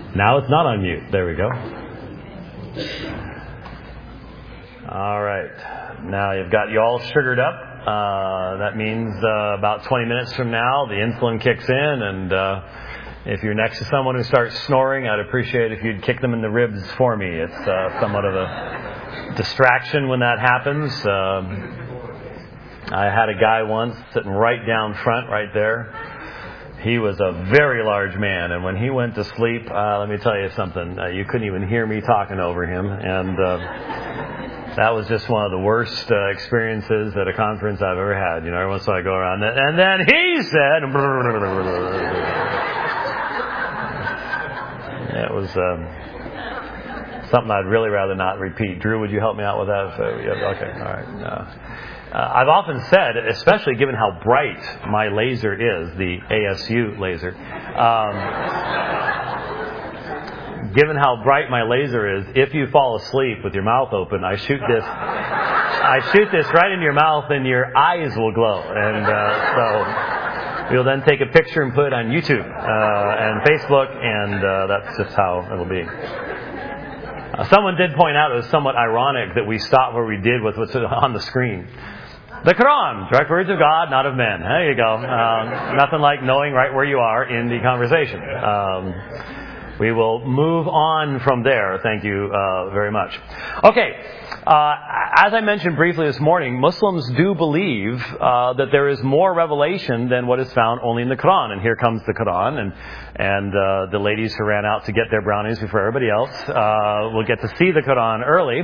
Now it's not on mute. There we go. All right. Now you've got you all sugared up. That means about 20 minutes from now, the insulin kicks in, and if you're next to someone who starts snoring, I'd appreciate if you'd kick them in the ribs for me. It's somewhat of a distraction when that happens. I had a guy once sitting right down front, right there. He was a very large man, and when he went to sleep, let me tell you something, you couldn't even hear me talking over him, and that was just one of the worst experiences at a conference I've ever had. You know, every once in a while I go around, and then he said, it was something I'd really rather not repeat. Drew, would you help me out with that? So, yeah, okay, all right. I've often said, especially given how bright my laser is, the ASU laser, given how bright my laser is, if you fall asleep with your mouth open, I shoot this right into your mouth and your eyes will glow. And so we'll then take a picture and put it on YouTube and Facebook, and that's just how it'll be. Someone did point out it was somewhat ironic that we stopped where we did with what's on the screen. The Quran, direct words of God, not of men. There you go. Nothing like knowing right where you are in the conversation. We will move on from there. Thank you very much. Okay. As I mentioned briefly this morning, Muslims do believe that there is more revelation than what is found only in the Quran. And here comes the Quran, and the ladies who ran out to get their brownies before everybody else will get to see the Quran early.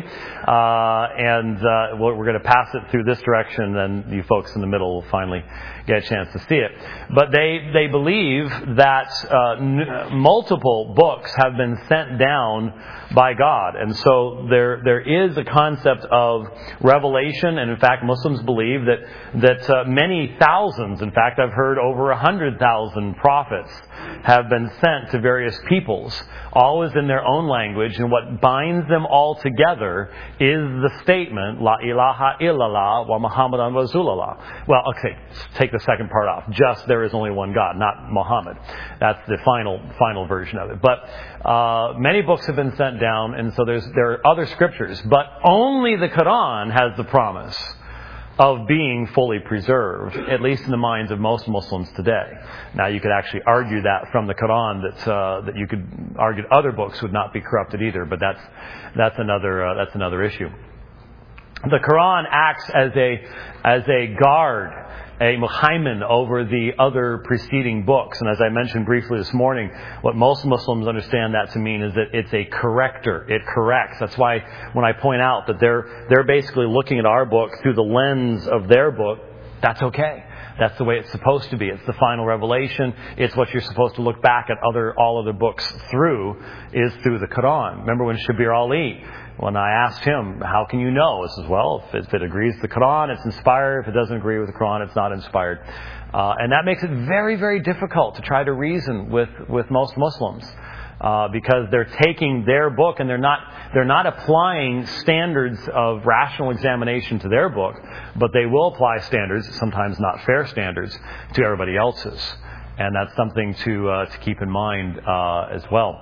And we're going to pass it through this direction, then you folks in the middle will finally get a chance to see it. But they believe that multiple books have been sent down by God. And so there is a concept of revelation, and in fact Muslims believe that many thousands, in fact I've heard over 100,000 prophets have been sent to various peoples, always in their own language, and what binds them all together is the statement, La ilaha illallah wa Muhammadan Rasulullah. Well, okay, take the second part off. Just there is only one God, not Muhammad. That's the final version of it. But many books have been sent down, and so there are other scriptures, but only the Quran has the promise of being fully preserved, at least in the minds of most Muslims today. Now, you could actually argue that from the Quran that you could argue other books would not be corrupted either, but that's another issue. The Quran acts as a guard, a muhaimin over the other preceding books. And as I mentioned briefly this morning, what most Muslims understand that to mean is that it's a corrector. It corrects. That's why when I point out that they're basically looking at our book through the lens of their book, that's okay. That's the way it's supposed to be. It's the final revelation. It's what you're supposed to look back at all other books through, is through the Quran. Remember when Shabir Ali, when I asked him, how can you know? He says, well, if it agrees with the Quran, it's inspired. If it doesn't agree with the Quran, it's not inspired. And that makes it very, very difficult to try to reason with most Muslims. Because they're taking their book and they're not applying standards of rational examination to their book, but they will apply standards, sometimes not fair standards, to everybody else's. And that's something to keep in mind as well.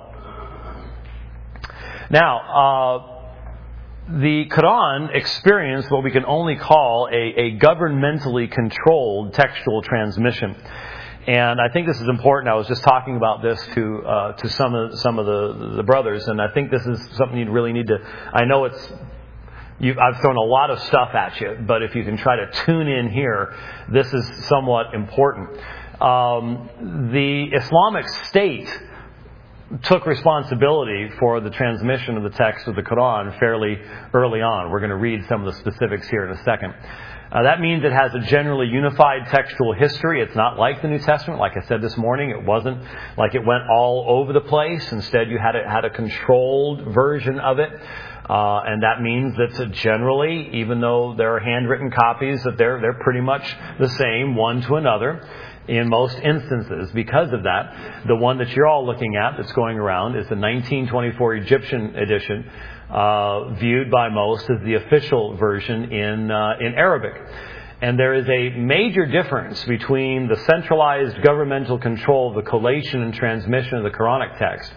Now, the Quran experienced what we can only call a governmentally controlled textual transmission. And I think this is important. I was just talking about this to some of the brothers, and I think this is something you really need to. I know I've thrown a lot of stuff at you, but if you can try to tune in here, this is somewhat important. The Islamic State took responsibility for the transmission of the text of the Quran fairly early on. We're going to read some of the specifics here in a second. That means it has a generally unified textual history. It's not like the New Testament. Like I said this morning, it wasn't like it went all over the place. Instead, you had a controlled version of it. And that means that generally, even though there are handwritten copies, that they're pretty much the same one to another in most instances. Because of that, the one that you're all looking at that's going around is the 1924 Egyptian edition, viewed by most as the official version in Arabic. And there is a major difference between the centralized governmental control of the collation and transmission of the Quranic text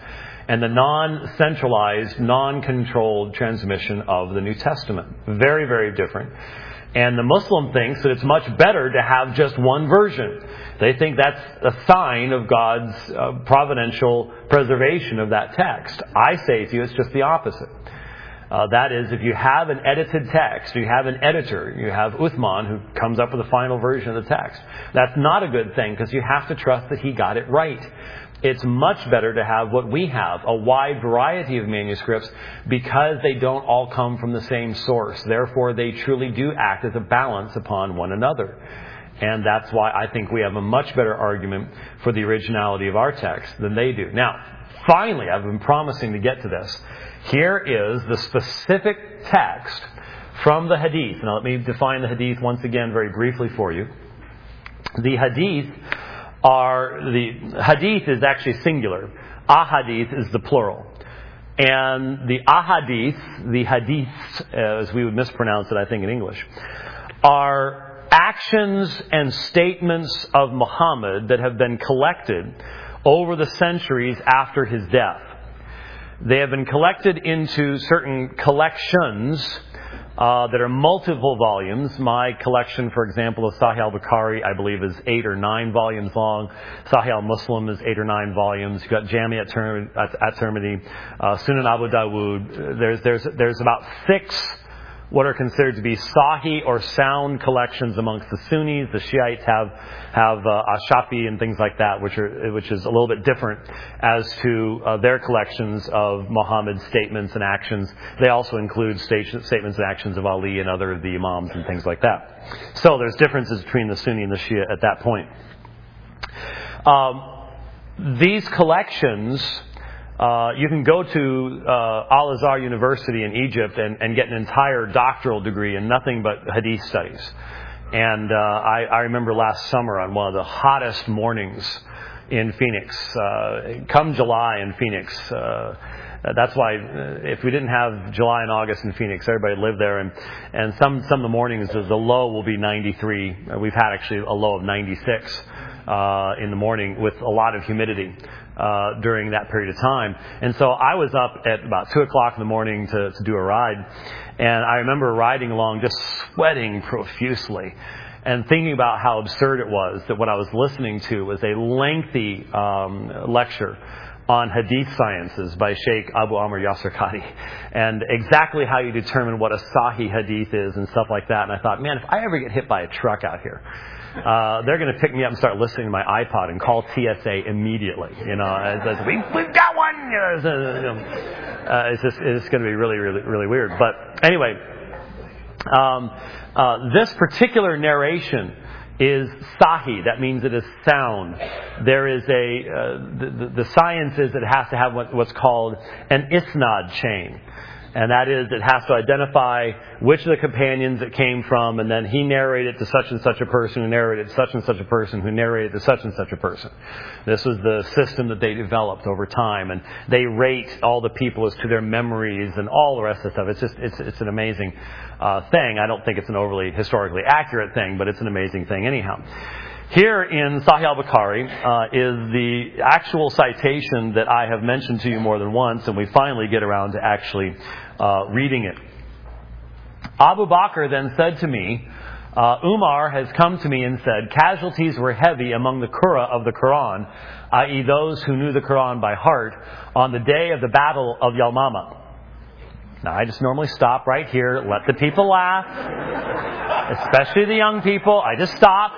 and the non-centralized, non-controlled transmission of the New Testament. Very, very different. And the Muslim thinks that it's much better to have just one version. They think that's a sign of God's providential preservation of that text. I say to you, it's just the opposite. That is, if you have an edited text, you have an editor, you have Uthman who comes up with the final version of the text. That's not a good thing because you have to trust that he got it right. It's much better to have what we have, a wide variety of manuscripts, because they don't all come from the same source. Therefore, they truly do act as a balance upon one another. And that's why I think we have a much better argument for the originality of our text than they do. Now, finally, I've been promising to get to this. Here is the specific text from the Hadith. Now, let me define the Hadith once again very briefly for you. The Hadith is actually singular. Ahadith is the plural. And the ahadith, the hadiths, as we would mispronounce it, I think, in English, are actions and statements of Muhammad that have been collected over the centuries after his death. They have been collected into certain collections that are multiple volumes. My collection, for example, of Sahih al-Bukhari, I believe, is 8 or 9 volumes long. Sahih al-Muslim is 8 or 9 volumes. You've got Jami at-Tirmidhi, Sunan Abu Dawud. There's about 6 what are considered to be Sahih or sound collections amongst the Sunnis. The Shiites have Ashafi and things like that, which is a little bit different as to their collections of Muhammad's statements and actions. They also include statements and actions of Ali and other of the Imams and things like that. So there's differences between the Sunni and the Shia at that point. These collections, you can go to Al-Azhar University in Egypt and get an entire doctoral degree in nothing but Hadith studies. And I remember last summer on one of the hottest mornings in Phoenix, come July in Phoenix. That's why if we didn't have July and August in Phoenix, everybody lived there. And some of the mornings, the low will be 93. We've had actually a low of 96 in the morning with a lot of humidity during that period of time. And so I was up at about 2 o'clock in the morning to do a ride. And I remember riding along just sweating profusely and thinking about how absurd it was that what I was listening to was a lengthy lecture on Hadith sciences by Sheikh Abu Amr Yasir Qadi, and exactly how you determine what a Sahih Hadith is and stuff like that. And I thought, man, if I ever get hit by a truck out here, they're going to pick me up and start listening to my iPod and call TSA immediately. You know, we've got one. It's going to be really, really, really weird. But anyway, this particular narration is Sahih. That means it is sound. There is the science is it has to have what's called an isnad chain. And that is, it has to identify which of the companions it came from, and then he narrated to such and such a person, who narrated to such and such a person, who narrated to such and such a person. This was the system that they developed over time, and they rate all the people as to their memories and all the rest of the stuff. It's an amazing thing. I don't think it's an overly historically accurate thing, but it's an amazing thing anyhow. Here in Sahih al-Bukhari is the actual citation that I have mentioned to you more than once, and we finally get around to actually reading it. Abu Bakr then said to me, Umar has come to me and said, casualties were heavy among the Qurra of the Quran, i.e. those who knew the Quran by heart, on the day of the Battle of Yamama. Now, I just normally stop right here, let the people laugh, especially the young people. I just stop.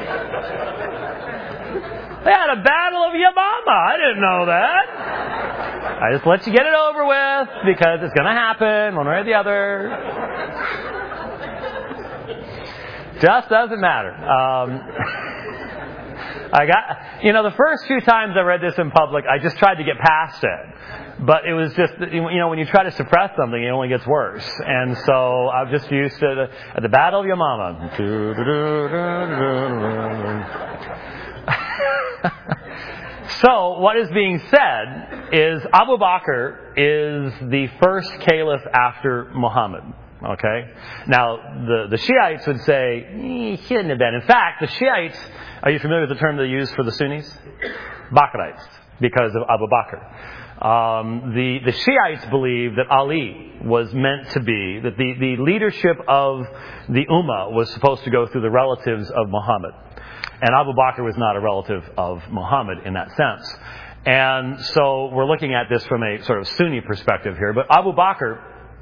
They had a Battle of Yamama. I didn't know that. I just let you get it over with because it's going to happen one way or the other. Just doesn't matter. The first few times I read this in public, I just tried to get past it. But it was just, when you try to suppress something, it only gets worse. And so I'm just used to at the Battle of Yamama. So what is being said is Abu Bakr is the first caliph after Muhammad. Okay? Now, the Shiites would say, he shouldn't have been. In fact, the Shiites, are you familiar with the term they use for the Sunnis? Bakrites. because of Abu Bakr. The Shiites believe that Ali was meant to be, that the leadership of the Ummah was supposed to go through the relatives of Muhammad. And Abu Bakr was not a relative of Muhammad in that sense. And so we're looking at this from a sort of Sunni perspective here. But Abu Bakr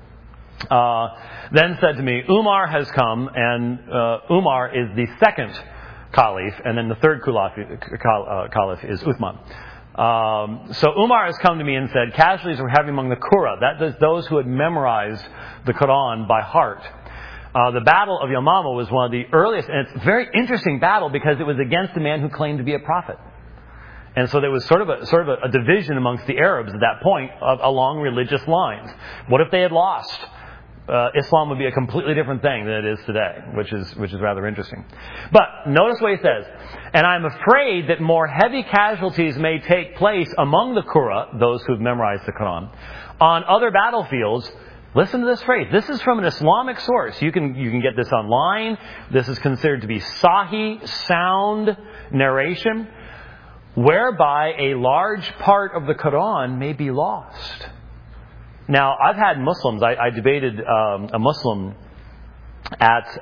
then said to me, Umar has come, and Umar is the second caliph, and then the third caliph is Uthman. So Umar has come to me and said, casualties were heavy among the Qurra, that is those who had memorized the Quran by heart. The Battle of Yamama was one of the earliest, and it's a very interesting battle because it was against a man who claimed to be a prophet. And so there was sort of a division amongst the Arabs at that point along religious lines. What if they had lost? Islam would be a completely different thing than it is today, which is rather interesting. But notice what he says. And I'm afraid that more heavy casualties may take place among the Qurra, those who've memorized the Quran, on other battlefields. Listen to this phrase. This is from an Islamic source. You can get this online. This is considered to be Sahih, sound narration, whereby a large part of the Quran may be lost. Now, I've had Muslims. I debated a Muslim at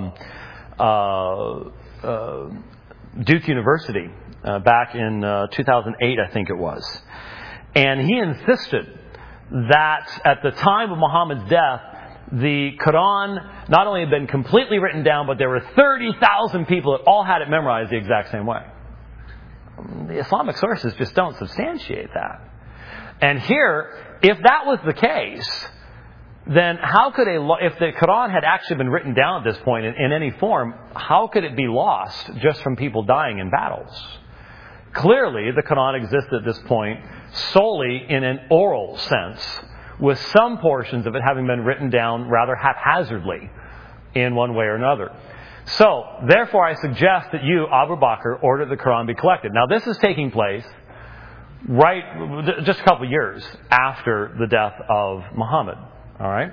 Duke University back in 2008, I think it was. And he insisted that at the time of Muhammad's death, the Quran not only had been completely written down, but there were 30,000 people that all had it memorized the exact same way. The Islamic sources just don't substantiate that. And here, if that was the case, then how could if the Quran had actually been written down at this point in any form, how could it be lost just from people dying in battles? Clearly, the Quran existed at this point solely in an oral sense, with some portions of it having been written down rather haphazardly in one way or another. So, therefore, I suggest that you, Abu Bakr, order the Quran be collected. Now, this is taking place just a couple of years after the death of Muhammad. All right?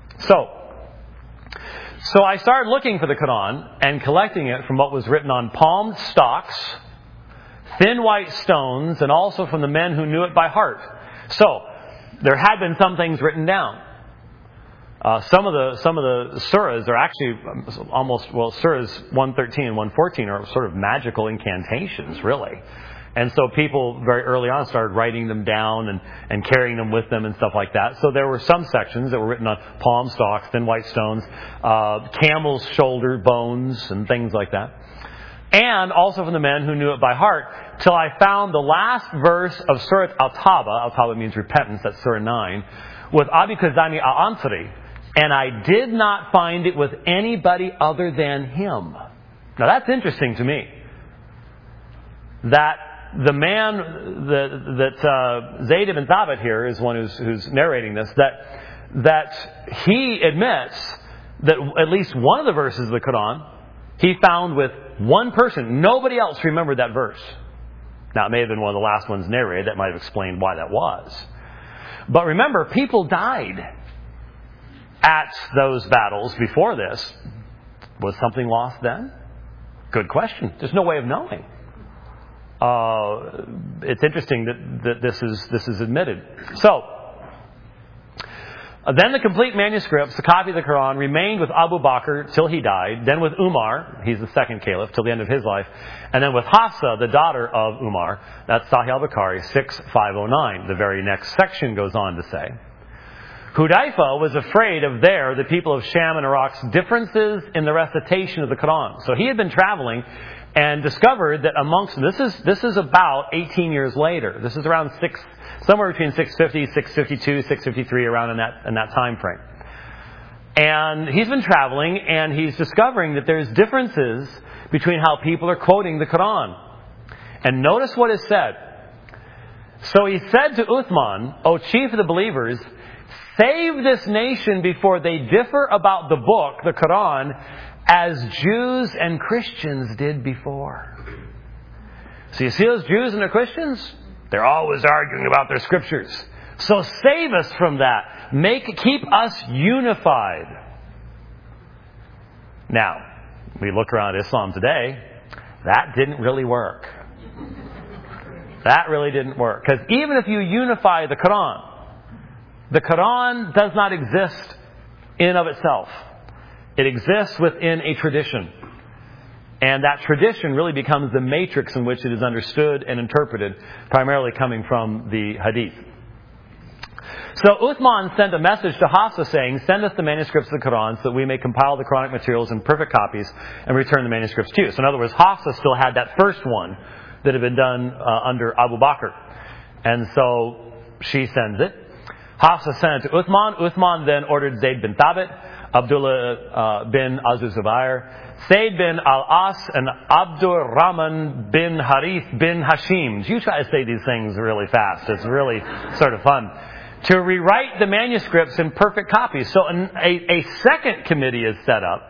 So I started looking for the Quran and collecting it from what was written on palmed stalks, thin white stones, and also from the men who knew it by heart. So, there had been some things written down. Some of the surahs are actually surahs 113 and 114 are sort of magical incantations, really. And so people very early on started writing them down and carrying them with them and stuff like that. So there were some sections that were written on palm stalks, thin white stones, camel's shoulder bones, and things like that. And also from the men who knew it by heart, till I found the last verse of Surah Al-Tawbah. Al-Tawbah means repentance, that's Surah 9, with Abi Kazani Al-Ansari. And I did not find it with anybody other than him. Now that's interesting to me. That the man that Zayd ibn Thabit here is one who's narrating this, that he admits that at least one of the verses of the Quran he found with one person. Nobody else remembered that verse. Now, it may have been one of the last ones narrated. That might have explained why that was. But remember, people died at those battles before this. Was something lost then? Good question. There's no way of knowing. It's interesting that this is admitted. So, then the complete manuscripts, the copy of the Quran, remained with Abu Bakr till he died. Then with Umar, he's the second caliph, till the end of his life. And then with Hafsa, the daughter of Umar, that's Sahih al-Bukhari, 6509. The very next section goes on to say, Hudayfa was afraid of the people of Sham and Iraq's differences in the recitation of the Quran. So he had been traveling and discovered that amongst, this is about 18 years later. This is around somewhere between 650, 652, 653, around in that time frame. And he's been traveling and he's discovering that there's differences between how people are quoting the Quran. And notice what is said. So he said to Uthman, O chief of the believers, save this nation before they differ about the book, the Quran, as Jews and Christians did before. So you see those Jews and the Christians? They're always arguing about their scriptures. So save us from that. Keep us unified. Now, we look around Islam today, that didn't really work. That really didn't work. Because even if you unify the Quran does not exist in and of itself. It exists within a tradition. And that tradition really becomes the matrix in which it is understood and interpreted, primarily coming from the Hadith. So Uthman sent a message to Hafsa saying, send us the manuscripts of the Quran so that we may compile the Quranic materials in perfect copies and return the manuscripts to you. So in other words, Hafsa still had that first one that had been done under Abu Bakr. And so she sends it. Hafsa sent it to Uthman. Uthman then ordered Zayd bin Thabit, Abdullah bin Azu Zubair, Zayd bin Al-As, and Abdur Rahman bin Harith bin Hashim. You try to say these things really fast. It's really sort of fun. To rewrite the manuscripts in perfect copies. So a second committee is set up.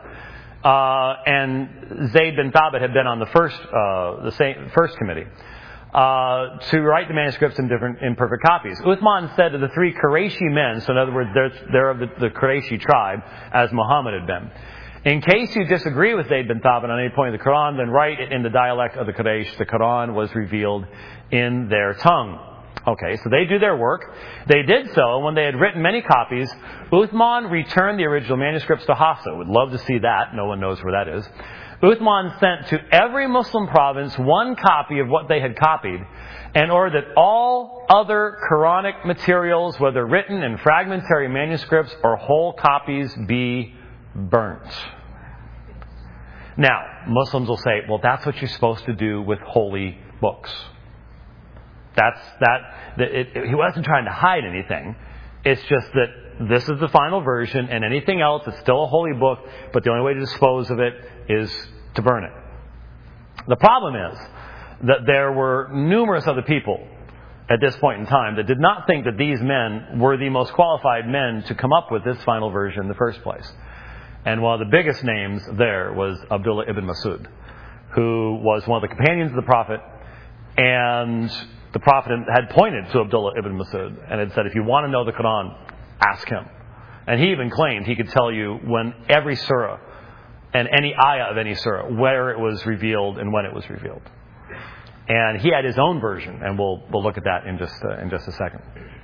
And Zayd bin Thabit had been on the first committee. To write the manuscripts in perfect copies. Uthman said to the 3 Qurayshi men, so in other words, they're of the Qurayshi tribe, as Muhammad had been. In case you disagree with Zayd bin Thabit on any point of the Quran, then write it in the dialect of the Quraysh. The Quran was revealed in their tongue. Okay, so they do their work. They did so, and when they had written many copies, Uthman returned the original manuscripts to Hafsa. Would love to see that. No one knows where that is. Uthman sent to every Muslim province one copy of what they had copied, and ordered that all other Quranic materials, whether written in fragmentary manuscripts or whole copies, be burnt. Now, Muslims will say, well, that's what you're supposed to do with holy books. He wasn't trying to hide anything. It's just that this is the final version, and anything else is still a holy book, but the only way to dispose of it is to burn it. The problem is that there were numerous other people at this point in time that did not think that these men were the most qualified men to come up with this final version in the first place. And one of the biggest names there was Abdullah ibn Mas'ud, who was one of the companions of the Prophet, and the Prophet had pointed to Abdullah ibn Mas'ud and had said, if you want to know the Quran, ask him. And he even claimed he could tell you when every surah and any ayah of any surah, where it was revealed and when it was revealed. And he had his own version, and we'll look at that in just a second.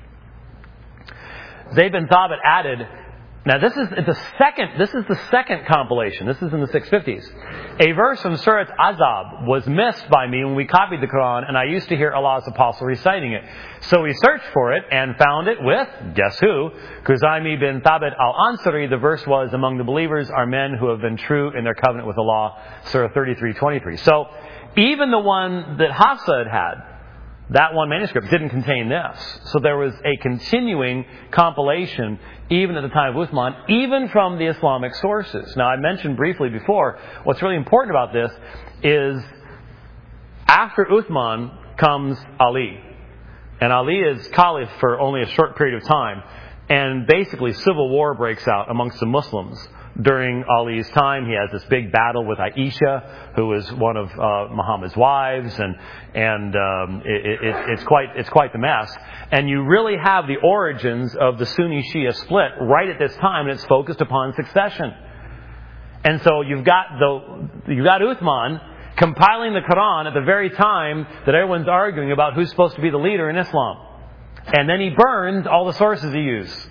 Zayd bin Thabit added, now this is the second compilation. This is in the 650s. A verse from Surat Azab was missed by me when we copied the Quran, and I used to hear Allah's apostle reciting it. So we searched for it and found it with, guess who? Khuzaimi bin Thabit al-Ansari. The verse was, among the believers are men who have been true in their covenant with Allah. Surah 33:23. So even the one that Hafsa had, that one manuscript didn't contain this. So there was a continuing compilation, even at the time of Uthman, even from the Islamic sources. Now, I mentioned briefly before, what's really important about this is after Uthman comes Ali. And Ali is caliph for only a short period of time. And basically civil war breaks out amongst the Muslims. During Ali's time, he has this big battle with Aisha, who is one of Muhammad's wives, and it's quite the mess. And you really have the origins of the Sunni-Shia split right at this time, and it's focused upon succession. And so you've got Uthman compiling the Quran at the very time that everyone's arguing about who's supposed to be the leader in Islam, and then he burns all the sources he used.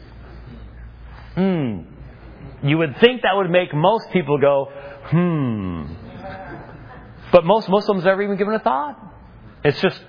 You would think that would make most people go, But most Muslims never even given a thought. It's just,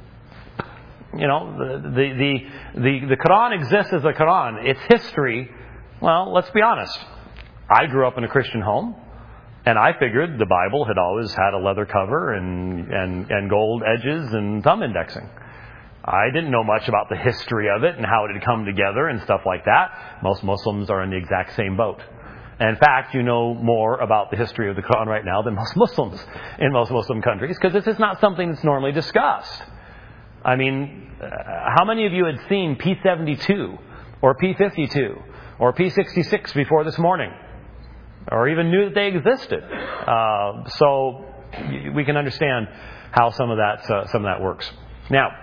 the Quran exists as a Quran. Its history, well, let's be honest. I grew up in a Christian home, and I figured the Bible had always had a leather cover and gold edges and thumb indexing. I didn't know much about the history of it and how it had come together and stuff like that. Most Muslims are in the exact same boat. And in fact, you know more about the history of the Quran right now than most Muslims in most Muslim countries, because this is not something that's normally discussed. I mean, how many of you had seen P-72 or P-52 or P-66 before this morning? Or even knew that they existed? So we can understand how some of that works. Now,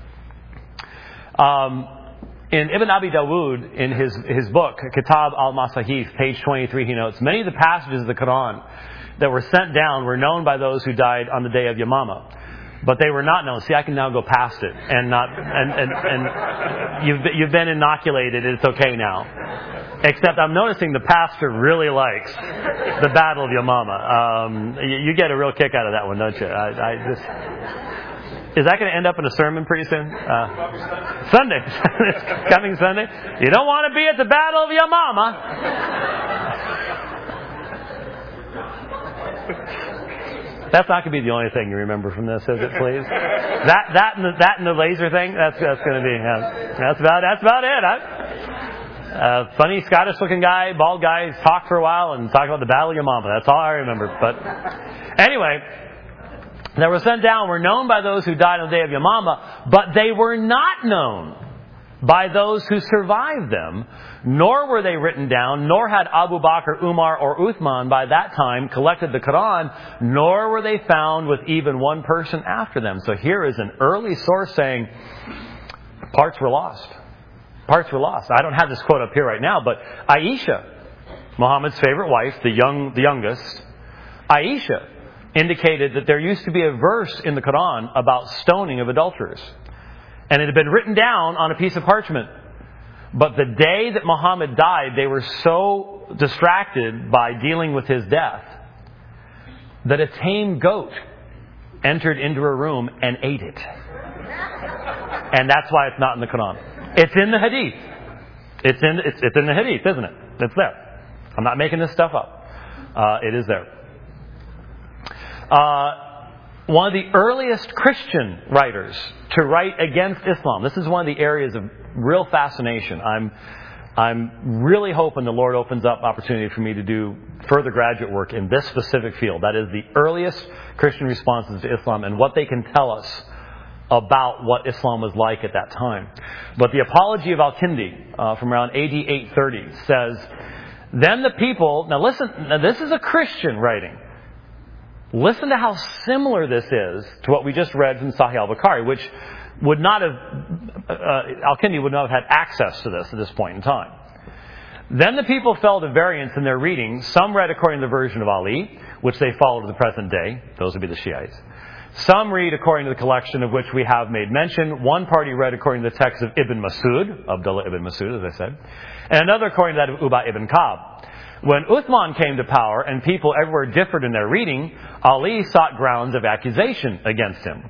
in Ibn Abi Dawood, in his book, Kitab al-Masahif, page 23, he notes, many of the passages of the Quran that were sent down were known by those who died on the day of Yamama. But they were not known. See, I can now go past it and not, and you've been inoculated. It's okay now. Except I'm noticing the pastor really likes the Battle of Yamama. You get a real kick out of that one, don't you? Is that going to end up in a sermon pretty soon? Sunday. Coming Sunday. You don't want to be at the Battle of Yamama. That's not going to be the only thing you remember from this, is it, please? That and the laser thing, that's going to be, that's about it. Funny Scottish-looking guy, bald guy, talk for a while and talk about the Battle of Yamama. That's all I remember. But anyway, they were sent down, were known by those who died on the day of Yamama, but they were not known by those who survived them, nor were they written down, nor had Abu Bakr, Umar, or Uthman by that time collected the Quran, nor were they found with even one person after them. So here is an early source saying parts were lost. Parts were lost. I don't have this quote up here right now, but Aisha, Muhammad's favorite wife, the youngest, Aisha indicated that there used to be a verse in the Quran about stoning of adulterers. And it had been written down on a piece of parchment. But the day that Muhammad died, they were so distracted by dealing with his death that a tame goat entered into a room and ate it. And that's why it's not in the Quran. It's in the Hadith. It's in the Hadith, isn't it? It's there. I'm not making this stuff up. It is there. One of the earliest Christian writers to write against Islam. This is one of the areas of real fascination. I'm really hoping the Lord opens up opportunity for me to do further graduate work in this specific field. That is the earliest Christian responses to Islam and what they can tell us about what Islam was like at that time. But the Apology of Al-Kindi from around AD 830 says, then the people, now listen, this is a Christian writing. Listen to how similar this is to what we just read from Sahih al-Bukhari, which would not have, Al-Kindi would not have had access to this at this point in time. Then the people fell to variance in their reading. Some read according to the version of Ali, which they follow to the present day. Those would be the Shiites. Some read according to the collection of which we have made mention. One party read according to the text of Ibn Masud, Abdullah ibn Masud, as I said, and another according to that of Ubay ibn Ka'b. When Uthman came to power and people everywhere differed in their reading, Ali sought grounds of accusation against him.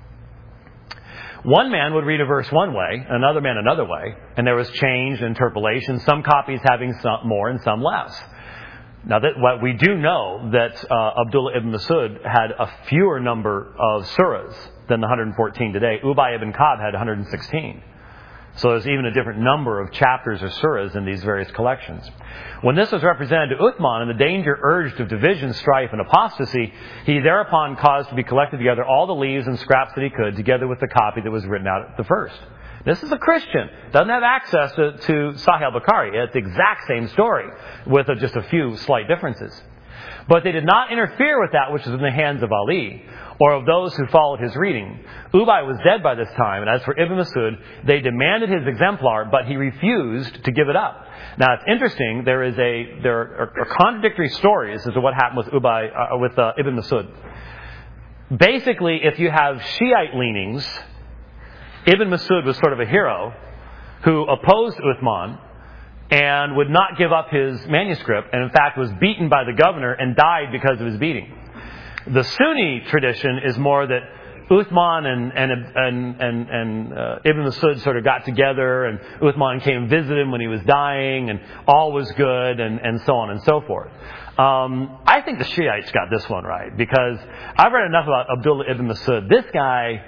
One man would read a verse one way, another man another way, and there was change and interpolation, some copies having some more and some less. Now, what we do know that Abdullah ibn Masud had a fewer number of surahs than the 114 today. Ubay ibn Ka'b had 116. So there's even a different number of chapters or surahs in these various collections. When this was represented to Uthman and the danger urged of division, strife, and apostasy, he thereupon caused to be collected together all the leaves and scraps that he could, together with the copy that was written out at the first. This is a Christian. Doesn't have access to Sahih al-Bukhari. It's the exact same story with just a few slight differences. But they did not interfere with that which was in the hands of Ali or of those who followed his reading. Ubay was dead by this time, and as for Ibn Masud, they demanded his exemplar, but he refused to give it up. Now, it's interesting. There are contradictory stories as to what happened with Ibn Masud. Basically, if you have Shiite leanings, Ibn Masud was sort of a hero who opposed Uthman and would not give up his manuscript, and in fact was beaten by the governor and died because of his beating. The Sunni tradition is more that Uthman and Ibn Masud sort of got together, and Uthman came and visited him when he was dying, and all was good, and so on and so forth. I think the Shiites got this one right, because I've read enough about Abdullah ibn Masud. This guy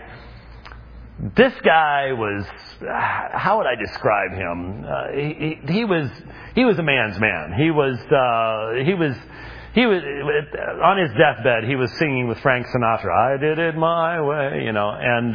was, how would I describe him? He was a man's man. He was on his deathbed. He was singing with Frank Sinatra, "I did it my way," and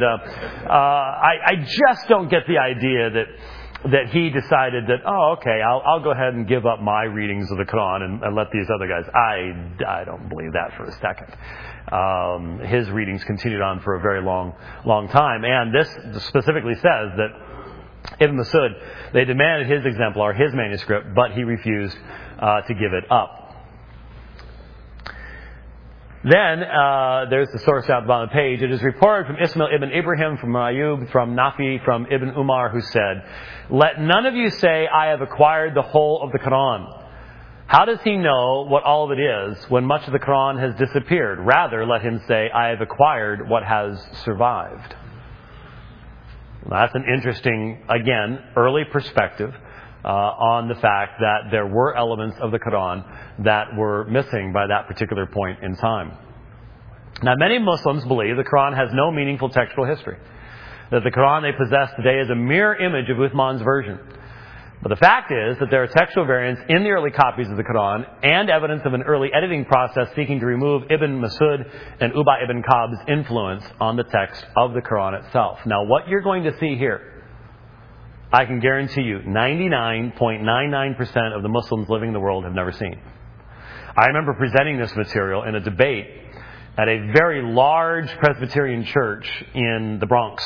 I just don't get the idea that he decided that, I'll go ahead and give up my readings of the Quran and let these other guys. I don't believe that for a second. His readings continued on for a very long time. And this specifically says that Ibn Masud, they demanded his exemplar, his manuscript, but he refused to give it up. Then, there's the source out at the bottom of the page. It is reported from Ismail ibn Ibrahim, from Ayub, from Nafi, from Ibn Umar, who said, "Let none of you say, I have acquired the whole of the Quran. How does he know what all of it is when much of the Quran has disappeared? Rather, let him say, I have acquired what has survived." That's an interesting, again, early perspective on the fact that there were elements of the Quran that were missing by that particular point in time. Now, many Muslims believe the Quran has no meaningful textual history, that the Quran they possess today is a mere image of Uthman's version. But the fact is that there are textual variants in the early copies of the Quran and evidence of an early editing process seeking to remove Ibn Masud and Ubay ibn Ka'b's influence on the text of the Quran itself. Now, what you're going to see here, I can guarantee you 99.99% of the Muslims living in the world have never seen. I remember presenting this material in a debate at a very large Presbyterian church in the Bronx.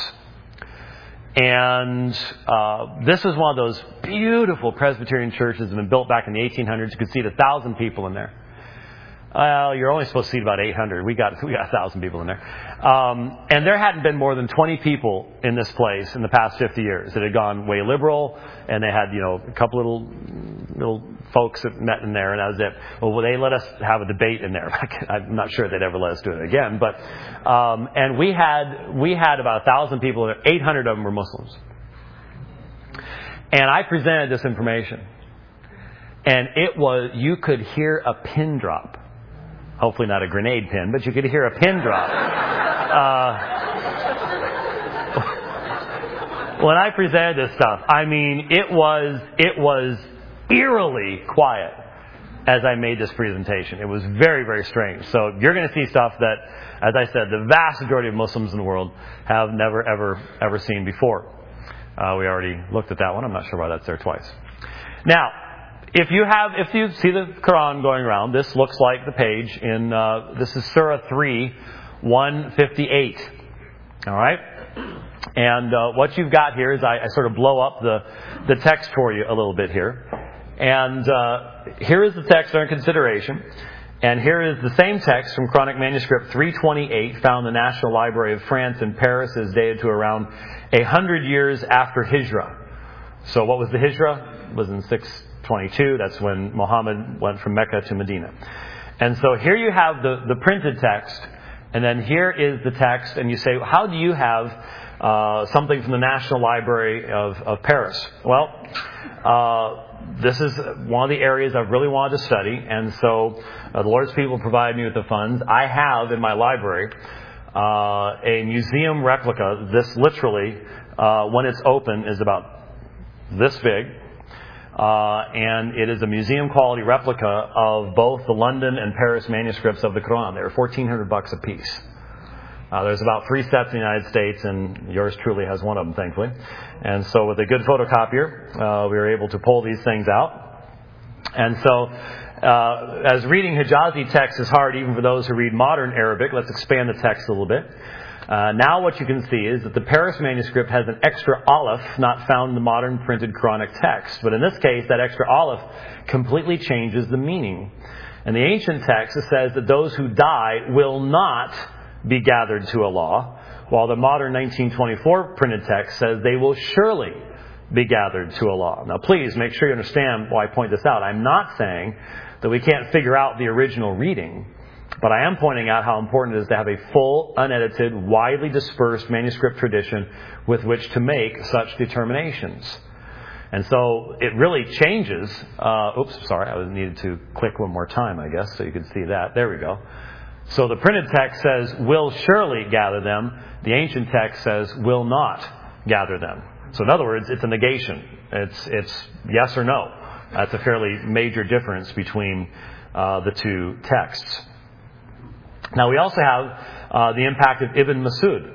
And this was one of those beautiful Presbyterian churches that had been built back in the 1800s. You could seat 1,000 people in there. Well, you're only supposed to seat about 800. We got 1,000 people in there. And there hadn't been more than 20 people in this place in the past 50 years. It had gone way liberal, and they had, a couple little folks that met in there, and that was it. Well, they let us have a debate in there. I'm not sure they'd ever let us do it again. But and we had about 1,000 people there. 800 of them were Muslims. And I presented this information, and you could hear a pin drop. Hopefully not a grenade pin, but you could hear a pin drop. When I presented this stuff, I mean, it was eerily quiet as I made this presentation. It was very, very strange. So you're going to see stuff that, as I said, the vast majority of Muslims in the world have never, ever seen before. We already looked at that one. I'm not sure why that's there twice. Now, if you see the Quran going around, this looks like the page in, this is Surah 3, 158. All right? And what you've got here is I sort of blow up the text for you a little bit here. And here is the text under consideration. And here is the same text from Quranic manuscript 328, found in the National Library of France in Paris, is dated to around 100 years after Hijrah. So what was the Hijrah? It was in 622. That's when Muhammad went from Mecca to Medina. And so here you have the printed text, and then here is the text, and you say, how do you have something from the National Library of Paris? Well, this is one of the areas I've really wanted to study, and so the Lord's people provide me with the funds. I have in my library a museum replica. This literally, when it's open, is about this big. And it is a museum quality replica of both the London and Paris manuscripts of the Quran. They're $1,400 a piece. There's about 3 sets in the United States, and yours truly has one of them, thankfully. And so with a good photocopier, we were able to pull these things out. And so, as reading Hijazi text is hard even for those who read modern Arabic, let's expand the text a little bit. Now what you can see is that the Paris manuscript has an extra aleph not found in the modern printed Quranic text. But in this case, that extra aleph completely changes the meaning. In the ancient text, it says that those who die will not be gathered to Allah, while the modern 1924 printed text says they will surely be gathered to Allah. Now please make sure you understand why I point this out. I'm not saying that we can't figure out the original reading, but I am pointing out how important it is to have a full, unedited, widely dispersed manuscript tradition with which to make such determinations. And so it really changes. I needed to click one more time, I guess, so you can see that. There we go. So the printed text says, will surely gather them. The ancient text says, will not gather them. So in other words, it's a negation. It's yes or no. That's a fairly major difference between the two texts. Now we also have the impact of Ibn Masud.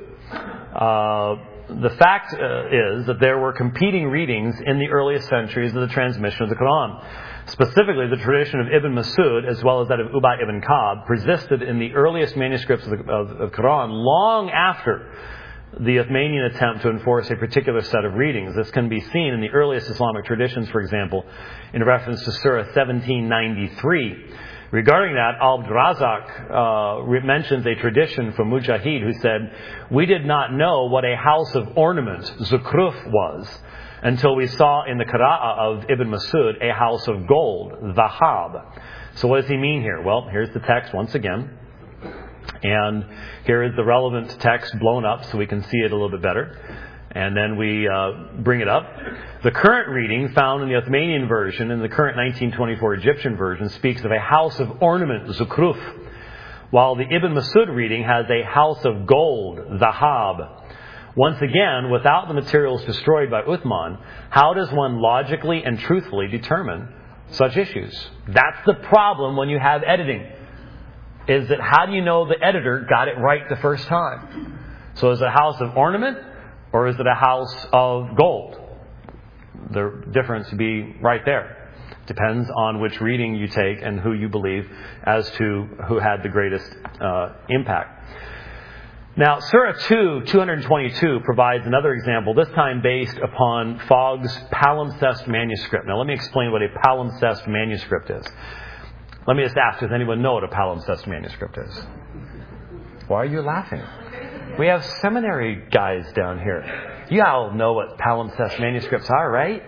The fact is that there were competing readings in the earliest centuries of the transmission of the Quran. Specifically, the tradition of Ibn Masud, as well as that of Ubay ibn Ka'b, persisted in the earliest manuscripts of Quran long after the Uthmanian attempt to enforce a particular set of readings. This can be seen in the earliest Islamic traditions, for example, in reference to Surah 1793, Regarding that, Al-Razak mentions a tradition from Mujahid who said, "We did not know what a house of ornament, zukruf, was until we saw in the Qira'ah of Ibn Masud a house of gold, dhahab." So what does he mean here? Well, here's the text once again. And here is the relevant text blown up so we can see it a little bit better. And then we bring it up. The current reading found in the Uthmanian version and the current 1924 Egyptian version speaks of a house of ornament, zukruf, while the Ibn Masud reading has a house of gold, dhahab. Once again, without the materials destroyed by Uthman, how does one logically and truthfully determine such issues? That's the problem when you have editing. Is that how do you know the editor got it right the first time? So is it a house of ornament or is it a house of gold? The difference would be right there. Depends on which reading you take and who you believe as to who had the greatest impact. Now, Surah 2, 222 provides another example, this time based upon Fogg's palimpsest manuscript. Now, let me explain what a palimpsest manuscript is. Let me just ask, does anyone know what a palimpsest manuscript is? Why are you laughing? We have seminary guys down here. You all know what palimpsest manuscripts are, right?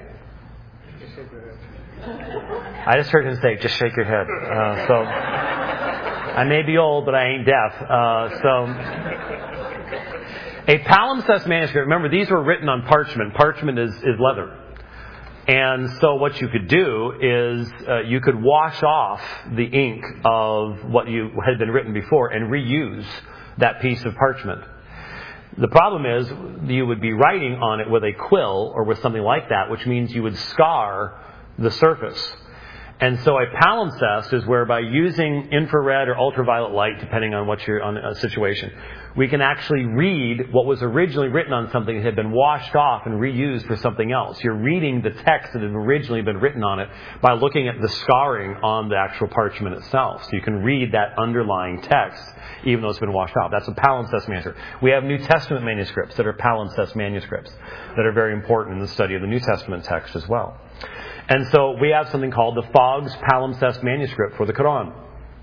I just heard him say, just shake your head. So I may be old, but I ain't deaf. A palimpsest manuscript, remember, these were written on parchment. Parchment is leather. And so what you could do is you could wash off the ink of what you had been written before and reuse that piece of parchment. The problem is you would be writing on it with a quill or with something like that, which means you would scar the surface. And so a palimpsest is where by using infrared or ultraviolet light, depending on what you're on a situation, we can actually read what was originally written on something that had been washed off and reused for something else. You're reading the text that had originally been written on it by looking at the scarring on the actual parchment itself. So you can read that underlying text even though it's been washed off. That's a palimpsest manuscript. We have New Testament manuscripts that are palimpsest manuscripts that are very important in the study of the New Testament text as well. And so we have something called the Fogg's palimpsest manuscript for the Quran.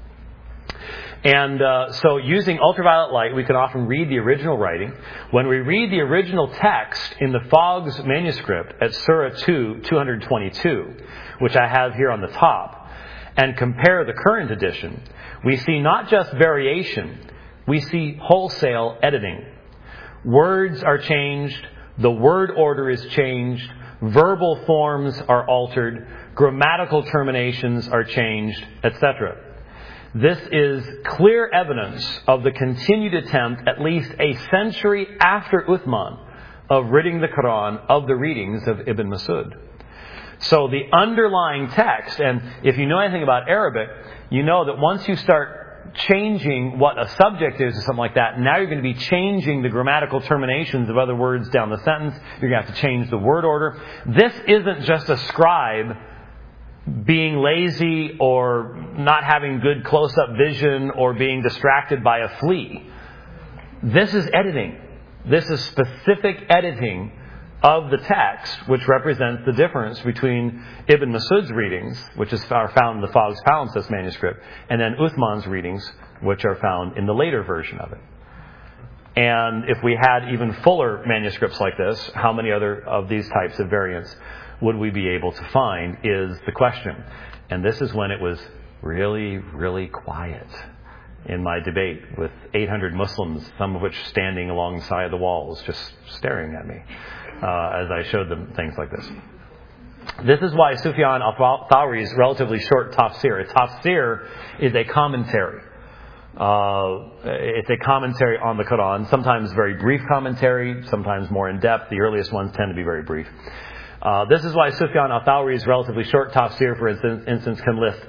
And so using ultraviolet light, we can often read the original writing. When we read the original text in the Fogg's manuscript at Surah 2, 222, which I have here on the top, and compare the current edition, we see not just variation, we see wholesale editing. Words are changed, the word order is changed, verbal forms are altered, grammatical terminations are changed, etc. This is clear evidence of the continued attempt, at least a century after Uthman, of ridding the Quran of the readings of Ibn Masud. So the underlying text, and if you know anything about Arabic, you know that once you start changing what a subject is or something like that, now you're going to be changing the grammatical terminations of other words down the sentence. You're going to have to change the word order. This isn't just a scribe being lazy or not having good close-up vision or being distracted by a flea. This is editing. This is specific editing of the text, which represents the difference between Ibn Masud's readings, which are found in the Fogg's palimpsest manuscript, and then Uthman's readings, which are found in the later version of it. And if we had even fuller manuscripts like this, how many other of these types of variants would we be able to find is the question. And this is when it was really, really quiet in my debate with 800 Muslims, some of which standing alongside the walls, just staring at me as I showed them things like this. This is why Sufyan al-Thawri's relatively short tafsir. A tafsir is a commentary. It's a commentary on the Quran, sometimes very brief commentary, sometimes more in-depth. The earliest ones tend to be very brief. This is why Sufyan al-Thawri's relatively short tafsir, for instance, can list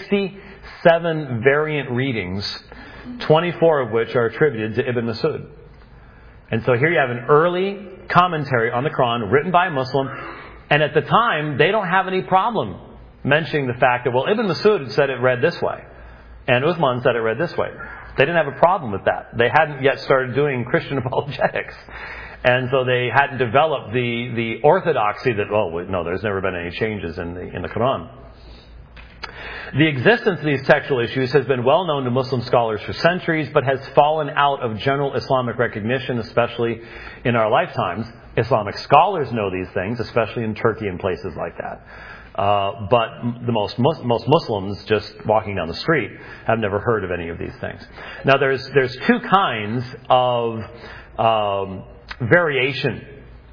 67 variant readings, 24 of which are attributed to Ibn Masud. And so here you have an early commentary on the Quran written by a Muslim, and at the time, they don't have any problem mentioning the fact that, well, Ibn Masud said it read this way, and Uthman said it read this way. They didn't have a problem with that. They hadn't yet started doing Christian apologetics. And so they hadn't developed the orthodoxy that, oh, no, there's never been any changes in the Quran. The existence of these textual issues has been well known to Muslim scholars for centuries, but has fallen out of general Islamic recognition, especially in our lifetimes. Islamic scholars know these things, especially in Turkey and places like that. But the most Muslims just walking down the street have never heard of any of these things. Now, there's two kinds of variation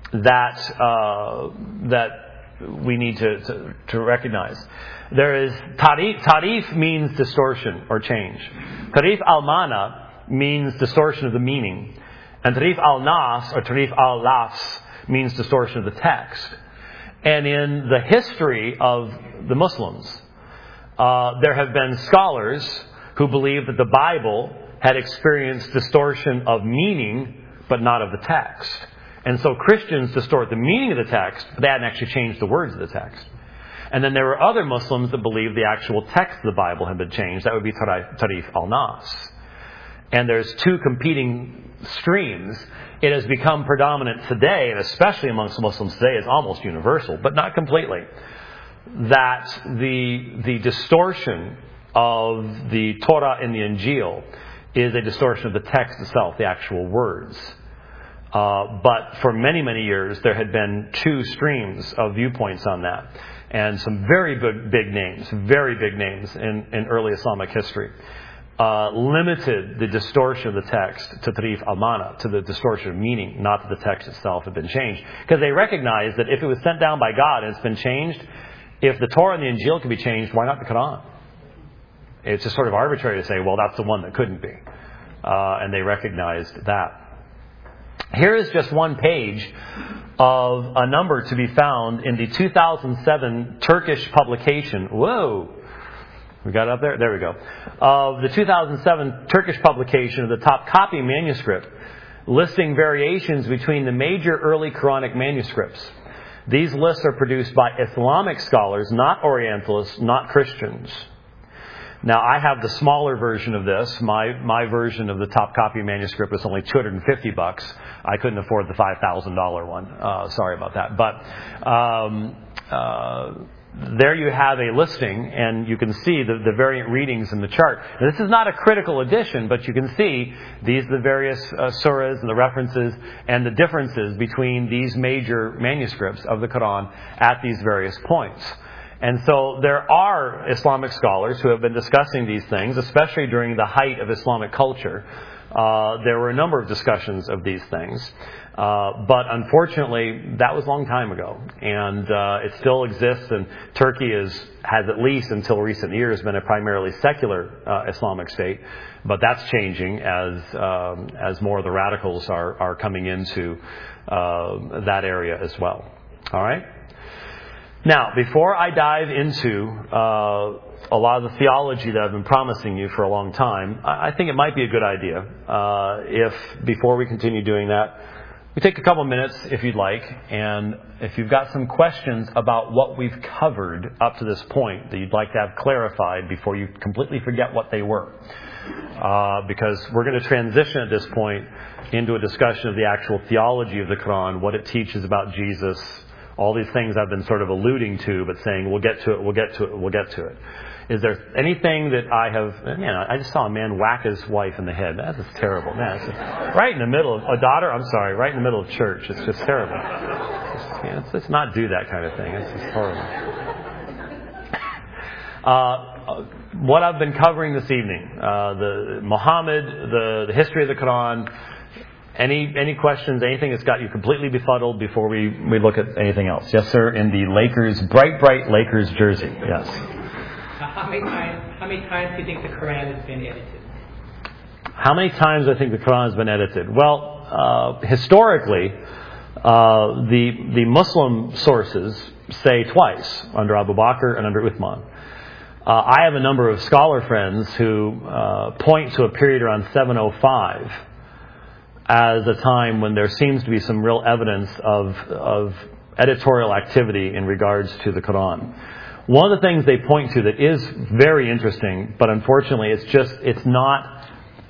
that we need to recognize. There is tarif. Tarif means distortion or change. Tarif al-mana means distortion of the meaning. And tarif al-nas or tarif al-lafs means distortion of the text. And in the history of the Muslims, there have been scholars who believe that the Bible had experienced distortion of meaning, but not of the text. And so Christians distort the meaning of the text, but they hadn't actually changed the words of the text. And then there were other Muslims that believed the actual text of the Bible had been changed. That would be Tarif al-Nas. And there's two competing streams. It has become predominant today, and especially amongst Muslims today, is almost universal, but not completely, that the distortion of the Torah and the Injil is a distortion of the text itself, the actual words. But for many, many years, there had been two streams of viewpoints on that. And some very big names in early Islamic history limited the distortion of the text to tarif al-mana, to the distortion of meaning, not that the text itself had been changed. Because they recognized that if it was sent down by God and it's been changed, if the Torah and the Injil could be changed, why not the Quran? It's just sort of arbitrary to say, well, that's the one that couldn't be. And they recognized that. Here is just one page of a number to be found in the 2007 Turkish publication. Whoa! We got it up there? There we go. Of the 2007 Turkish publication of the Topkapi manuscript, listing variations between the major early Quranic manuscripts. These lists are produced by Islamic scholars, not Orientalists, not Christians. Now, I have the smaller version of this. My version of the Topkapi manuscript was only $250. I couldn't afford the $5,000 one. Sorry about that. But there you have a listing, and you can see the variant readings in the chart. Now, this is not a critical edition, but you can see these are the various surahs and the references and the differences between these major manuscripts of the Quran at these various points. And so there are Islamic scholars who have been discussing these things, especially during the height of Islamic culture. There were a number of discussions of these things. But unfortunately, that was a long time ago. And it still exists, and Turkey has at least until recent years been a primarily secular Islamic state. But that's changing as more of the radicals are coming into that area as well. All right? Now, before I dive into a lot of the theology that I've been promising you for a long time, I think it might be a good idea if, before we continue doing that, we take a couple minutes, if you'd like, and if you've got some questions about what we've covered up to this point that you'd like to have clarified before you completely forget what they were. Because we're going to transition at this point into a discussion of the actual theology of the Quran, what it teaches about Jesus, all these things I've been sort of alluding to, but saying we'll get to it. Is there anything that I have... I just saw a man whack his wife in the head. That's just terrible. Man, it's just right in the middle of... A daughter? I'm sorry. Right in the middle of church. It's just terrible. Let's not do that kind of thing. It's just horrible. What I've been covering this evening, the Muhammad, the history of the Quran... Any questions, anything that's got you completely befuddled before we look at anything else? Yes, sir, in the Lakers, bright Lakers jersey. Yes. How many times do you think the Quran has been edited? How many times do I think the Quran has been edited? Well, historically, the Muslim sources say twice, under Abu Bakr and under Uthman. I have a number of scholar friends who point to a period around 705 as a time when there seems to be some real evidence of editorial activity in regards to the Quran. One of the things they point to that is very interesting, but unfortunately it's not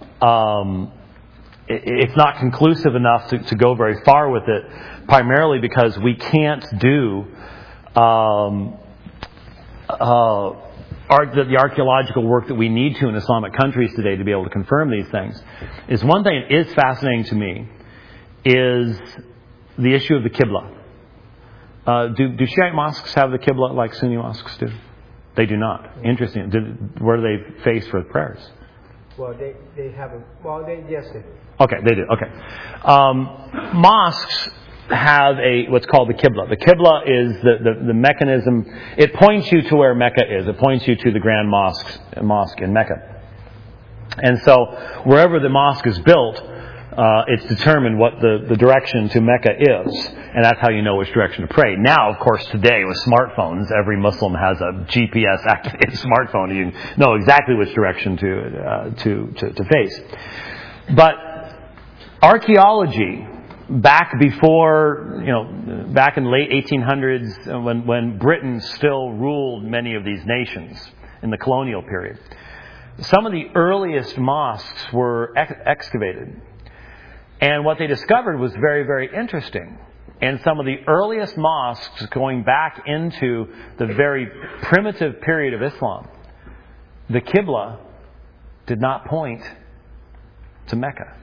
conclusive enough to go very far with it, primarily because we can't do the archaeological work that we need to in Islamic countries today to be able to confirm these things, is one thing that is fascinating to me is the issue of the Qibla. Do Shiite mosques have the Qibla like Sunni mosques do? They do not. Interesting. Where do they face for prayers? Well, they have a... Well, yes, they do. Okay, they do. Okay. Mosques have what's called the Qibla. The Qibla is the mechanism. It points you to where Mecca is. It points you to the Grand Mosque in Mecca. And so wherever the mosque is built, it's determined what the direction to Mecca is. And that's how you know which direction to pray. Now, of course, today with smartphones, every Muslim has a GPS-activated smartphone. You know exactly which direction to face. But archaeology, back in the late 1800s, when Britain still ruled many of these nations in the colonial period, some of the earliest mosques were excavated. And what they discovered was very, very interesting. And some of the earliest mosques going back into the very primitive period of Islam, the Qibla did not point to Mecca.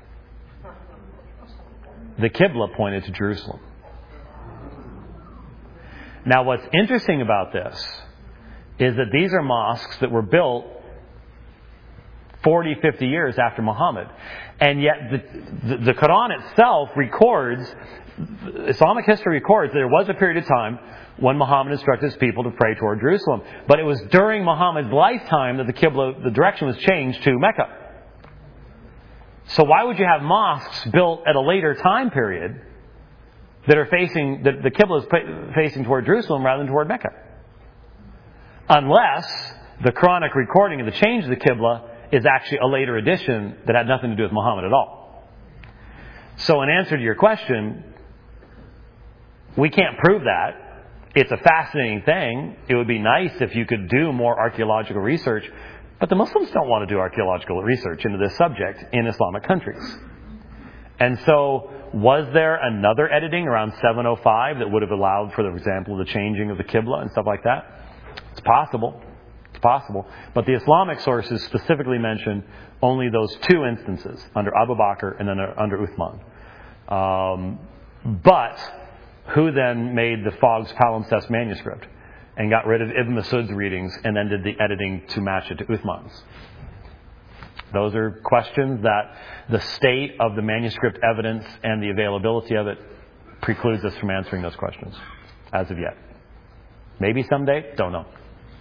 The Qibla pointed to Jerusalem. Now, what's interesting about this is that these are mosques that were built 40, 50 years after Muhammad. And yet the Quran itself records, Islamic history records, there was a period of time when Muhammad instructed his people to pray toward Jerusalem. But it was during Muhammad's lifetime that the Qibla, the direction was changed to Mecca. So why would you have mosques built at a later time period that are facing, the Qibla is facing toward Jerusalem rather than toward Mecca? Unless the Quranic recording of the change of the Qibla is actually a later addition that had nothing to do with Muhammad at all. So in answer to your question, we can't prove that. It's a fascinating thing. It would be nice if you could do more archaeological research, but the Muslims don't want to do archaeological research into this subject in Islamic countries. And so, was there another editing around 705 that would have allowed, for example, the changing of the Qibla and stuff like that? It's possible. It's possible. But the Islamic sources specifically mention only those two instances, under Abu Bakr and then under Uthman. But who then made the Fogg's palimpsest manuscript and got rid of Ibn Masud's readings and then did the editing to match it to Uthman's? Those are questions that the state of the manuscript evidence and the availability of it precludes us from answering those questions as of yet. Maybe someday? Don't know.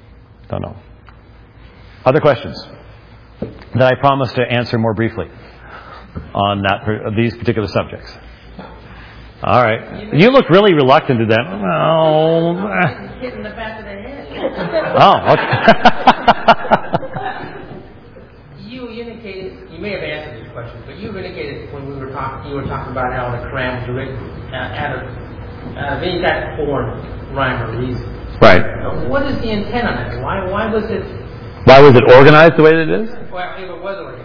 Other questions that I promised to answer more briefly on these particular subjects? All right. You look really reluctant to that. Oh. Hit in the back of the head. Oh, okay. You indicated, you may have answered this question, but you indicated when you were talking about how the Quran was written out of any type of foreign rhyme or reason. Right. What is the intent on it? Why was it? Why was it organized the way that it is? Well, if it was organized.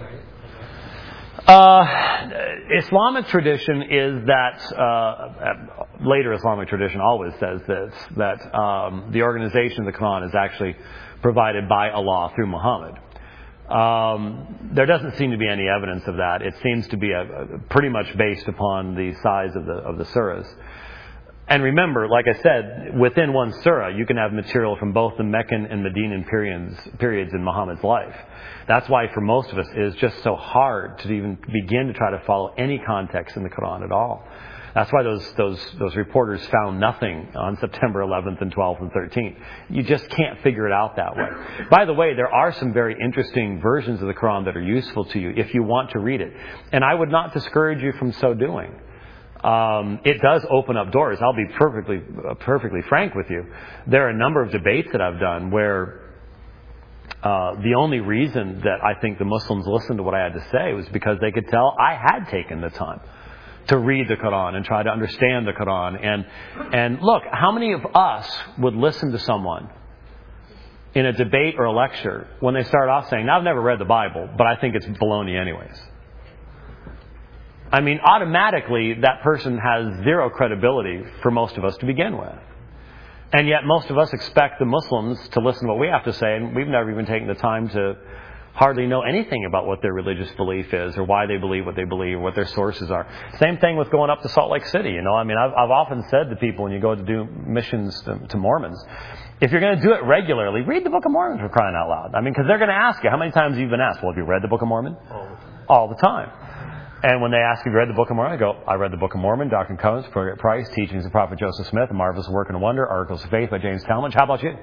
Islamic tradition is that, later Islamic tradition always says this, that the organization of the Quran is actually provided by Allah through Muhammad. There doesn't seem to be any evidence of that. It seems to be pretty much based upon the size of the surahs. And remember, like I said, within one surah, you can have material from both the Meccan and Medinan periods in Muhammad's life. That's why for most of us it is just so hard to even begin to try to follow any context in the Quran at all. That's why those reporters found nothing on September 11th and 12th and 13th. You just can't figure it out that way. By the way, there are some very interesting versions of the Quran that are useful to you if you want to read it. And I would not discourage you from so doing. It does open up doors. I'll be perfectly frank with you. There are a number of debates that I've done where the only reason that I think the Muslims listened to what I had to say was because they could tell I had taken the time to read the Quran and try to understand the Quran. And look, how many of us would listen to someone in a debate or a lecture when they start off saying, I've never read the Bible, but I think it's baloney anyways? I mean, automatically, that person has zero credibility for most of us to begin with. And yet most of us expect the Muslims to listen to what we have to say, and we've never even taken the time to hardly know anything about what their religious belief is, or why they believe what they believe, or what their sources are. Same thing with going up to Salt Lake City. I mean, I've often said to people when you go to do missions to Mormons, if you're going to do it regularly, read the Book of Mormon, for crying out loud. I mean, because they're going to ask you, how many times have you been asked? Well, have you read the Book of Mormon? All the time. And when they ask if you read the Book of Mormon, I go, I read the Book of Mormon, Doctrine and Covenants, Prophet Price, Teachings of Prophet Joseph Smith, A Marvelous Work and a Wonder, Articles of Faith by James Talmage. How about you?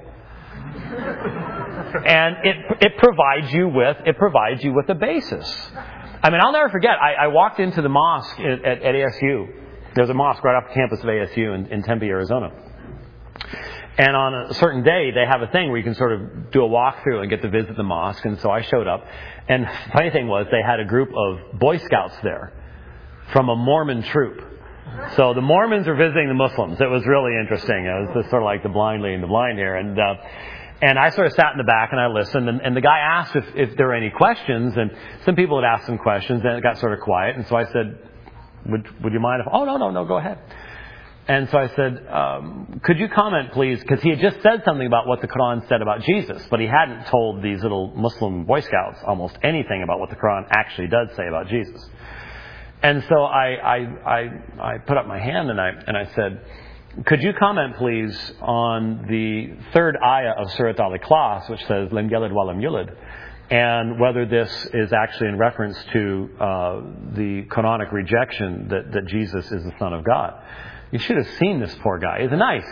And it provides you with a basis. I mean, I'll never forget, I walked into the mosque at ASU. There's a mosque right off the campus of ASU in Tempe, Arizona. And on a certain day, they have a thing where you can sort of do a walkthrough and get to visit the mosque. And so I showed up. And the funny thing was, they had a group of Boy Scouts there from a Mormon troop. So the Mormons were visiting the Muslims. It was really interesting. It was just sort of like the blind leading the blind here. And I sort of sat in the back and I listened. And the guy asked if there were any questions. And some people had asked some questions. And it got sort of quiet. And so I said, would you mind if... Oh, no, go ahead. And so I said, could you comment, please? Because he had just said something about what the Quran said about Jesus, but he hadn't told these little Muslim Boy Scouts almost anything about what the Quran actually does say about Jesus. And so I put up my hand and I said, could you comment, please, on the third ayah of Surat Al-Ikhlas, which says, Lem yalid wa lem yulad, and whether this is actually in reference to the Quranic rejection that Jesus is the Son of God. You should have seen this poor guy. He's a nice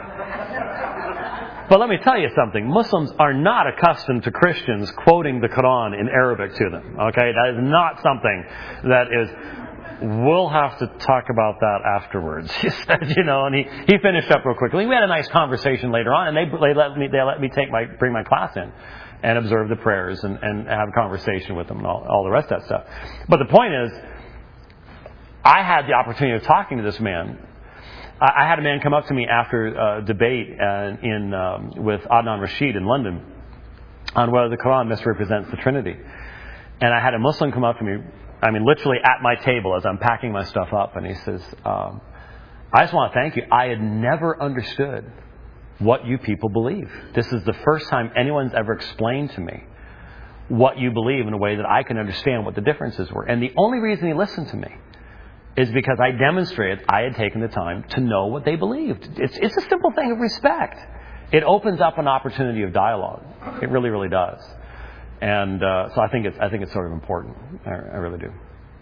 guy. But let me tell you something. Muslims are not accustomed to Christians quoting the Quran in Arabic to them. Okay? That is not something that is... We'll have to talk about that afterwards, he said, and he finished up real quickly. We had a nice conversation later on, and they let me bring my class in and observe the prayers and have a conversation with them and all the rest of that stuff. But the point is, I had the opportunity of talking to this man. I had a man come up to me after a debate with Adnan Rashid in London on whether the Quran misrepresents the Trinity. And I had a Muslim come up to me, I mean, literally at my table as I'm packing my stuff up, and he says, I just want to thank you. I had never understood what you people believe. This is the first time anyone's ever explained to me what you believe in a way that I can understand what the differences were. And the only reason he listened to me is because I demonstrated I had taken the time to know what they believed. It's a simple thing of respect. It opens up an opportunity of dialogue. It really, really does. And so I think it's sort of important. I really do.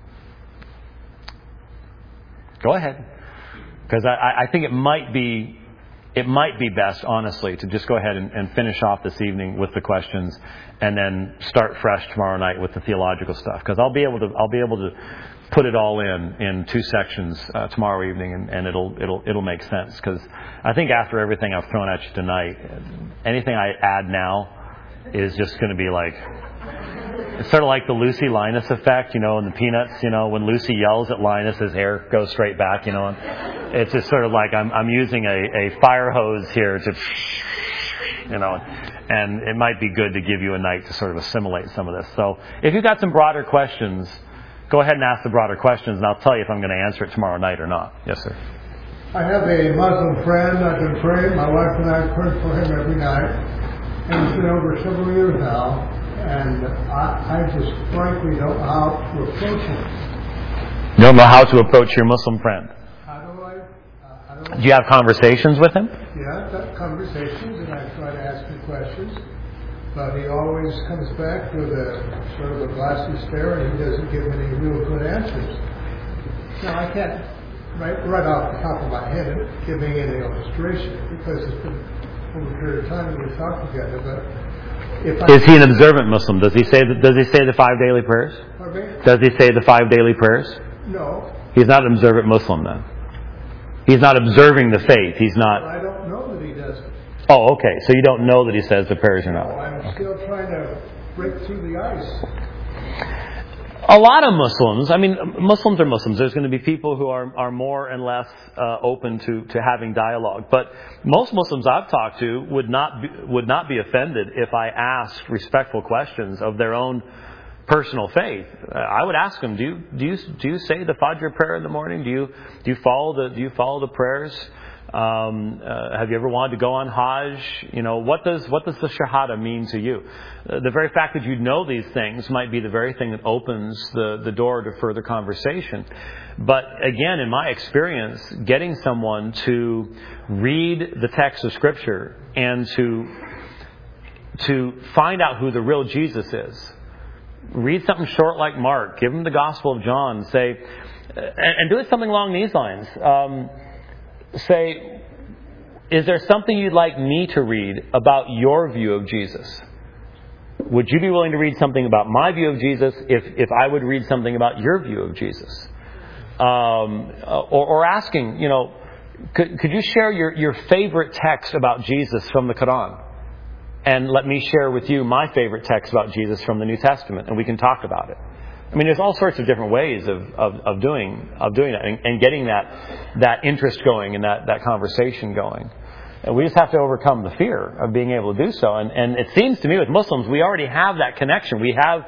Go ahead, because I think it might be best, honestly, to just go ahead and finish off this evening with the questions, and then start fresh tomorrow night with the theological stuff. Because I'll be able to put it all in two sections tomorrow evening, and it'll make sense. Because I think after everything I've thrown at you tonight, anything I add now is just going to be like, it's sort of like the Lucy Linus effect, in the Peanuts, when Lucy yells at Linus, his hair goes straight back, and it's just sort of like I'm using a fire hose here to, and it might be good to give you a night to sort of assimilate some of this. So if you've got some broader questions, go ahead and ask the broader questions, and I'll tell you if I'm going to answer it tomorrow night or not. Yes, sir. I have a Muslim friend. I've been praying. My wife and I pray for him every night. And it's been over several years now, and I just frankly don't know how to approach him. You don't know how to approach your Muslim friend? I don't Do you have conversations with him? Yeah, I've got conversations, and I try to ask him questions, but he always comes back with a sort of a glassy stare, and he doesn't give any real good answers. Now, I can't, right off the top of my head, give any illustration, because it's been over a period of time that we talked together, but is he an observant Muslim? Does he say the 5 daily prayers? Pardon me? Does he say the 5 daily prayers? No. He's not an observant Muslim then. He's not observing the faith. He's not. I don't know that he does it. Oh, okay. So you don't know that he says the prayers or not. No, I'm still trying to break through the ice. A lot of Muslims, Muslims are Muslims. There's going to be people who are more and less open to having dialogue. But most Muslims I've talked to would not be offended if I asked respectful questions of their own personal faith. I would ask them, do you say the Fajr prayer in the morning? Do you follow the prayers? Have you ever wanted to go on Hajj? What does the Shahada mean to you? The very fact that you know these things might be the very thing that opens the door to further conversation. But again, in my experience, getting someone to read the text of Scripture and to find out who the real Jesus is. Read something short like Mark. Give them the Gospel of John. Say, and do it something along these lines. Say, is there something you'd like me to read about your view of Jesus? Would you be willing to read something about my view of Jesus if I would read something about your view of Jesus? Or asking, could you share your favorite text about Jesus from the Quran? And let me share with you my favorite text about Jesus from the New Testament, and we can talk about it. I mean, there's all sorts of different ways of doing that and getting that interest going and that conversation going. And we just have to overcome the fear of being able to do so. And it seems to me with Muslims, we already have that connection.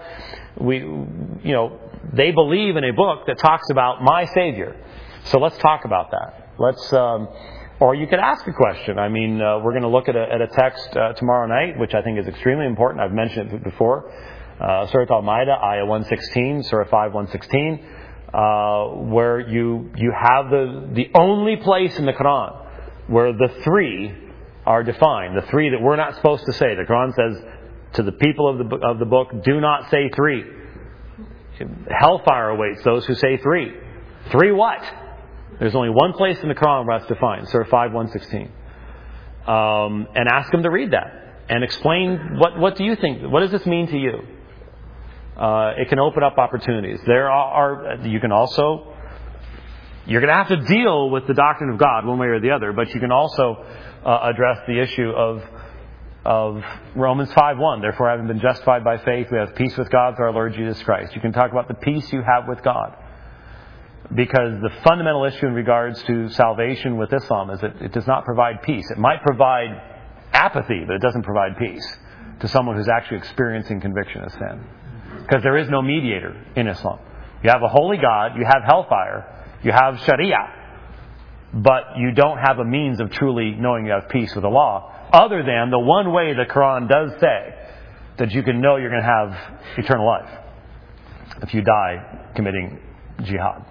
They believe in a book that talks about my Savior. So let's talk about that. Or you could ask a question. I mean, we're going to look at a text tomorrow night, which I think is extremely important. I've mentioned it before. Surah Al-Ma'idah, Ayah 116, Surah 5, 116, where you have the only place in the Quran where the three are defined, the three that we're not supposed to say. The Quran says to the people of the book, do not say three. Hellfire awaits those who say three. Three what? There's only one place in the Quran where that's defined, Surah 5, 116. And ask them to read that and explain what do you think? What does this mean to you? It can open up opportunities. You're going to have to deal with the doctrine of God one way or the other, but you can also address the issue of Romans 5:1. Therefore, having been justified by faith, we have peace with God through our Lord Jesus Christ. You can talk about the peace you have with God. Because the fundamental issue in regards to salvation with Islam is that it does not provide peace. It might provide apathy, but it doesn't provide peace to someone who's actually experiencing conviction of sin. Because there is no mediator in Islam. You have a holy God, you have hellfire, you have Sharia, but you don't have a means of truly knowing you have peace with Allah, other than the one way the Quran does say that you can know you're going to have eternal life if you die committing jihad.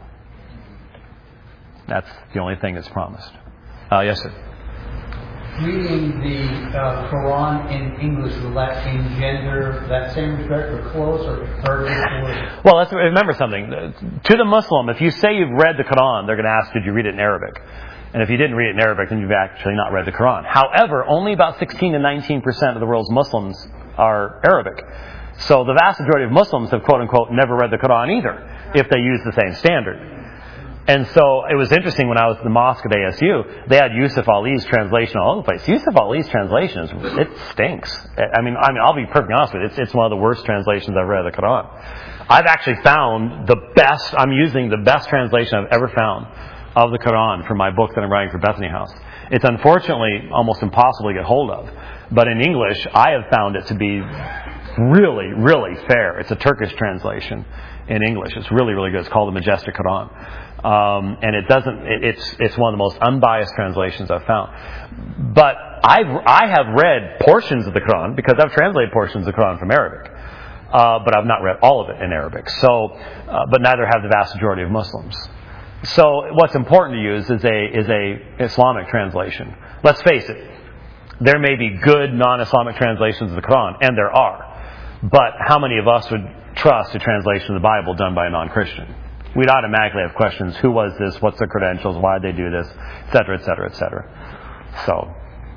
That's the only thing that's promised. Yes, sir. Reading the Quran in English, will that engender that same respect for close or Well, let's remember something. To the Muslim, if you say you've read the Quran, they're going to ask, did you read it in Arabic? And if you didn't read it in Arabic, then you've actually not read the Quran. However, only about 16 to 19% of the world's Muslims are Arabic. So the vast majority of Muslims have, quote unquote, never read the Quran either, if they use the same standard. And so it was interesting when I was at the mosque at ASU, they had Yusuf Ali's translation all over the place. Yusuf Ali's translation, it stinks. I mean, I'll be perfectly honest with you, it's one of the worst translations I've read of the Quran. I've actually found I'm using the best translation I've ever found of the Quran for my book that I'm writing for Bethany House. It's unfortunately almost impossible to get hold of. But in English, I have found it to be really, really fair. It's a Turkish translation in English. It's really, really good. It's called the Majestic Quran. And it's one of the most unbiased translations I've found. But I have read portions of the Quran because I've translated portions of the Quran from Arabic. But I've not read all of it in Arabic. So, but neither have the vast majority of Muslims. So what's important to use is a Islamic translation. Let's face it. There may be good non-Islamic translations of the Quran, and there are. But how many of us would trust a translation of the Bible done by a non-Christian? We'd automatically have questions. Who was this? What's their credentials? Why did they do this? Et cetera, et cetera, et cetera. So.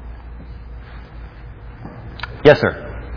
Yes, sir.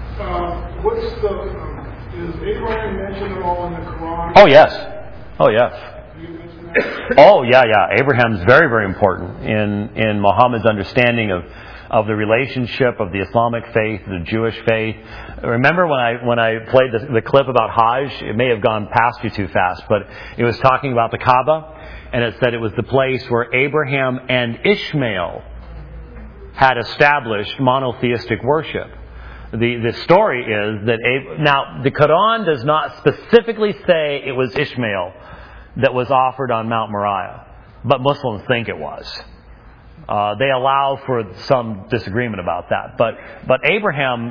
Is Abraham mentioned at all in the Quran? Oh, yes. Oh, yes. Oh, yeah. Abraham's very, very important in Muhammad's understanding of the relationship of the Islamic faith, the Jewish faith. Remember when I played the clip about Hajj? It may have gone past you too fast, but it was talking about the Kaaba, and it said it was the place where Abraham and Ishmael had established monotheistic worship. The story is that now the Quran does not specifically say it was Ishmael that was offered on Mount Moriah, but Muslims think it was. They allow for some disagreement about that. But Abraham,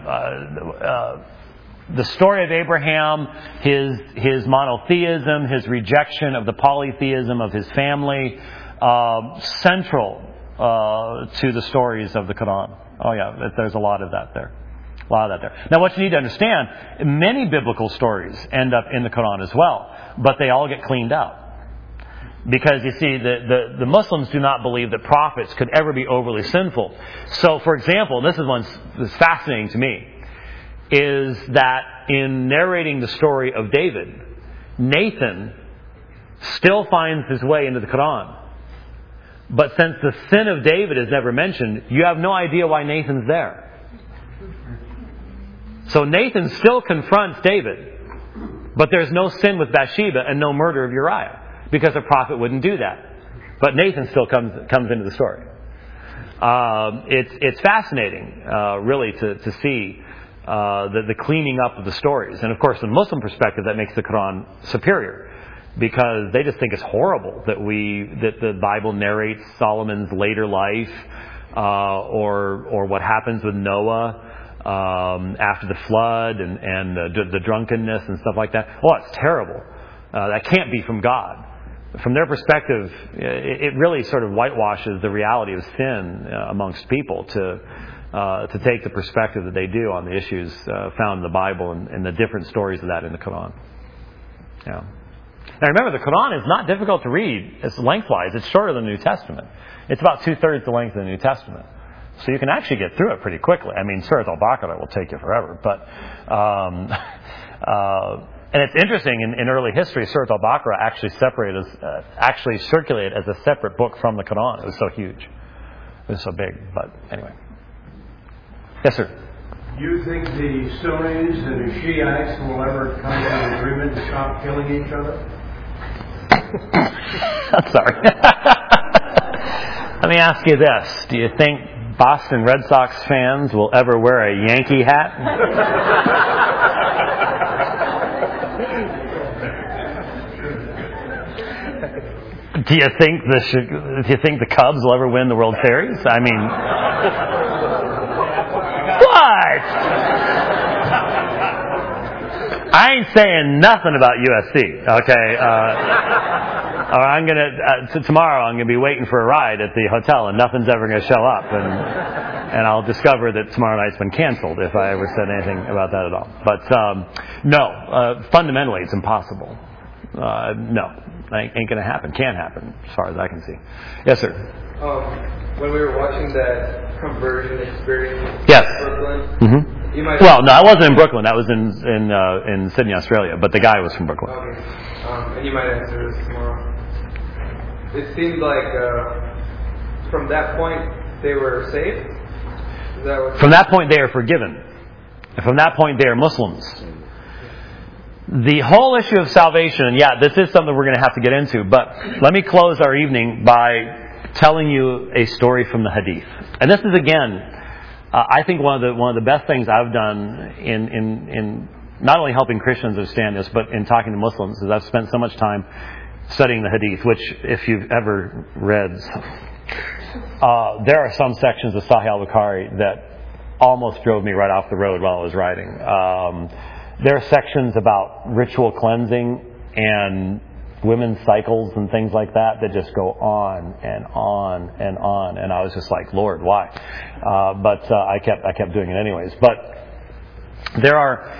the story of Abraham, his monotheism, his rejection of the polytheism of his family, central to the stories of the Quran. Oh yeah, there's a lot of that there. A lot of that there. Now what you need to understand, many biblical stories end up in the Quran as well, but they all get cleaned up. Because you see, the Muslims do not believe that prophets could ever be overly sinful. So for example, and this is one that's fascinating to me, is that in narrating the story of David, Nathan still finds his way into the Quran. But since the sin of David is never mentioned, you have no idea why Nathan's there. So Nathan still confronts David, but there's no sin with Bathsheba and no murder of Uriah, because a prophet wouldn't do that. But Nathan still comes into the story. It's fascinating, really, to see the cleaning up of the stories. And of course, from a Muslim perspective, that makes the Quran superior, because they just think it's horrible that the Bible narrates Solomon's later life, or what happens with Noah after the flood and the drunkenness and stuff like that. Oh, it's terrible. That can't be from God. From their perspective, it really sort of whitewashes the reality of sin amongst people to take the perspective that they do on the issues found in the Bible and the different stories of that in the Quran. Yeah. Now remember, the Quran is not difficult to read. It's lengthwise. It's shorter than the New Testament. It's about 2/3 the length of the New Testament. So you can actually get through it pretty quickly. I mean, Surat al-Baqarah will take you forever. But and it's interesting, in early history, Surat al-Baqarah actually circulated as a separate book from the Quran. It was so huge. It was so big. But anyway. Yes, sir. Do you think the Sunnis and the Shiites will ever come to an agreement to stop killing each other? I'm sorry. Let me ask you this. Do you think Boston Red Sox fans will ever wear a Yankee hat? Do you think the Cubs will ever win the World Series? I mean, what? I ain't saying nothing about USC. Okay. I'm gonna tomorrow. I'm gonna be waiting for a ride at the hotel, and nothing's ever gonna show up, and I'll discover that tomorrow night's been canceled if I ever said anything about that at all. But no, fundamentally, it's impossible. No, ain't gonna happen. Can't happen, as far as I can see. Yes, sir. When we were watching that conversion experience yes. in Brooklyn, mm-hmm. you might. Well, no, I wasn't in Brooklyn. That was in Sydney, Australia. But the guy was from Brooklyn. Okay. And you might answer this tomorrow. It seemed like from that point they were saved. Is that what? From that point, they are forgiven. From that point, they are Muslims. The whole issue of salvation, and yeah, this is something we're going to have to get into, but let me close our evening by telling you a story from the Hadith. And this is, again, I think one of the best things I've done in not only helping Christians understand this, but in talking to Muslims, is I've spent so much time studying the Hadith, which, if you've ever read, there are some sections of Sahih al-Bukhari that almost drove me right off the road while I was writing. There are sections about ritual cleansing and women's cycles and things like that just go on and on and on. And I was just like, Lord, why? But I kept doing it anyways. But there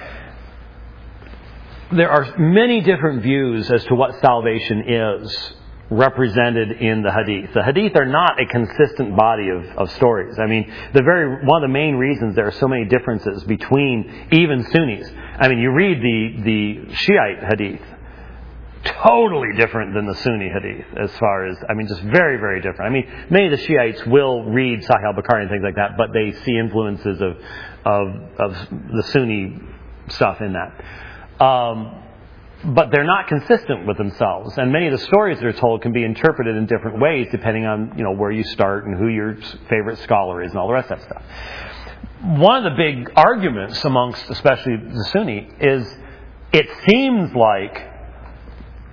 are many different views as to what salvation is represented in the Hadith. The Hadith are not a consistent body of stories. I mean, one of the main reasons there are so many differences between even Sunnis. I mean, you read the Shiite Hadith, totally different than the Sunni Hadith as far as, I mean, just very, very different. I mean, many of the Shiites will read Sahih al-Bukhari and things like that, but they see influences of the Sunni stuff in that. But they're not consistent with themselves, and many of the stories that are told can be interpreted in different ways depending on where you start and who your favorite scholar is and all the rest of that stuff. One of the big arguments amongst especially the Sunni is it seems like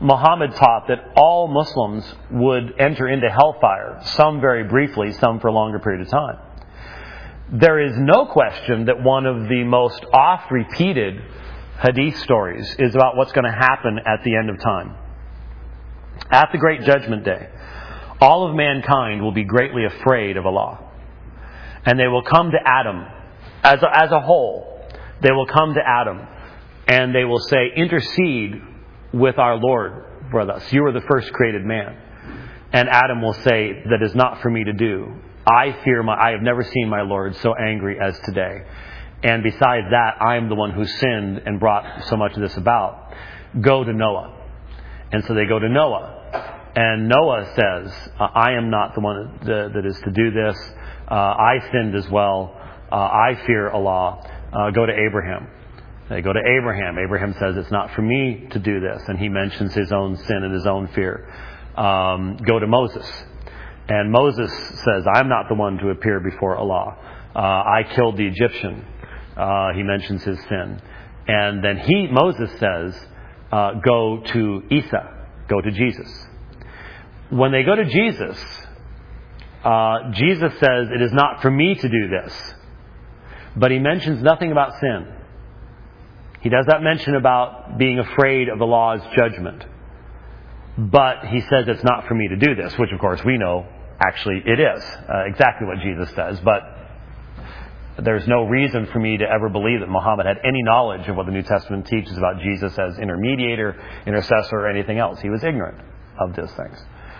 Muhammad taught that all Muslims would enter into hellfire, some very briefly, some for a longer period of time. There is no question that one of the most oft-repeated hadith stories is about what's going to happen at the end of time. At the Great Judgment Day, all of mankind will be greatly afraid of Allah. And they will come to Adam, as a whole, they will come to Adam, and they will say, intercede with our Lord for us. You are the first created man. And Adam will say, that is not for me to do. I have never seen my Lord so angry as today. And besides that, I am the one who sinned and brought so much of this about. Go to Noah. And so they go to Noah. And Noah says, I am not the one that is to do this. I sinned as well. I fear Allah. Go to Abraham. They go to Abraham. Abraham says, it's not for me to do this. And he mentions his own sin and his own fear. Go to Moses. And Moses says, I'm not the one to appear before Allah. I killed the Egyptian. He mentions his sin. And then Moses says, go to Isa. Go to Jesus. When they go to Jesus, Jesus says, it is not for me to do this. But he mentions nothing about sin. He does not mention about being afraid of the law's judgment. But he says it's not for me to do this, which of course we know actually it is exactly what Jesus says. But there's no reason for me to ever believe that Muhammad had any knowledge of what the New Testament teaches about Jesus as intermediator, intercessor, or anything else. He was ignorant of those things.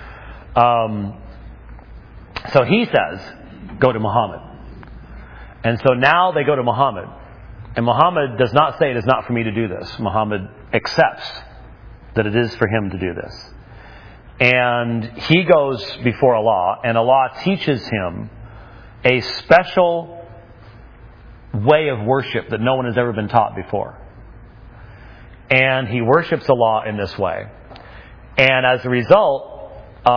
So he says, go to Muhammad. And so now they go to Muhammad. And Muhammad does not say it is not for me to do this. Muhammad accepts that it is for him to do this. And he goes before Allah, and Allah teaches him a special way of worship that no one has ever been taught before. And he worships Allah in this way. And as a result,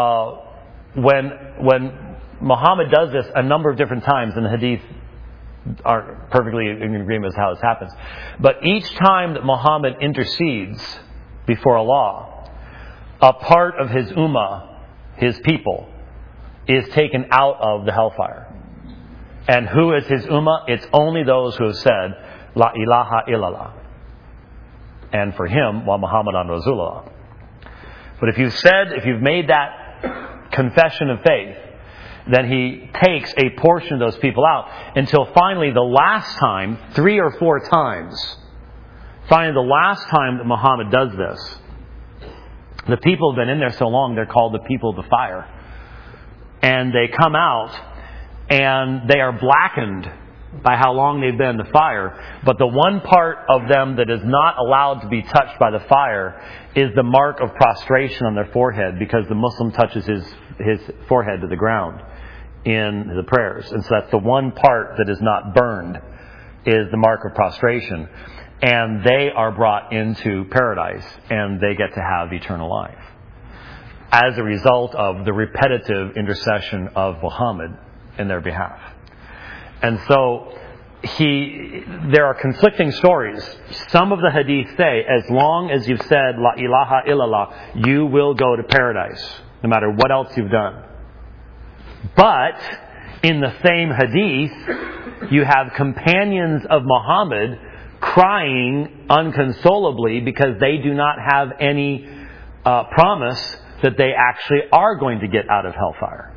when Muhammad does this a number of different times, and the hadith aren't perfectly in agreement with how this happens, but each time that Muhammad intercedes before Allah, a part of his ummah, his people, is taken out of the hellfire. And who is his ummah? It's only those who have said, La ilaha illallah. And for him, wa Muhammadan Rasulullah. But if you've made that confession of faith, then he takes a portion of those people out until finally the last time, 3 or 4 times, finally the last time that Muhammad does this, the people have been in there so long, they're called the people of the fire. And they come out and they are blackened by how long they've been in the fire. But the one part of them that is not allowed to be touched by the fire is the mark of prostration on their forehead, because the Muslim touches his forehead to the ground in the prayers. And so that's the one part that is not burned, is the mark of prostration. And they are brought into paradise, and they get to have eternal life as a result of the repetitive intercession of Muhammad in their behalf. And so there are conflicting stories. Some of the hadith say, as long as you've said La ilaha illallah, you will go to paradise, no matter what else you've done. But in the same hadith, you have companions of Muhammad crying unconsolably because they do not have any promise that they actually are going to get out of hellfire.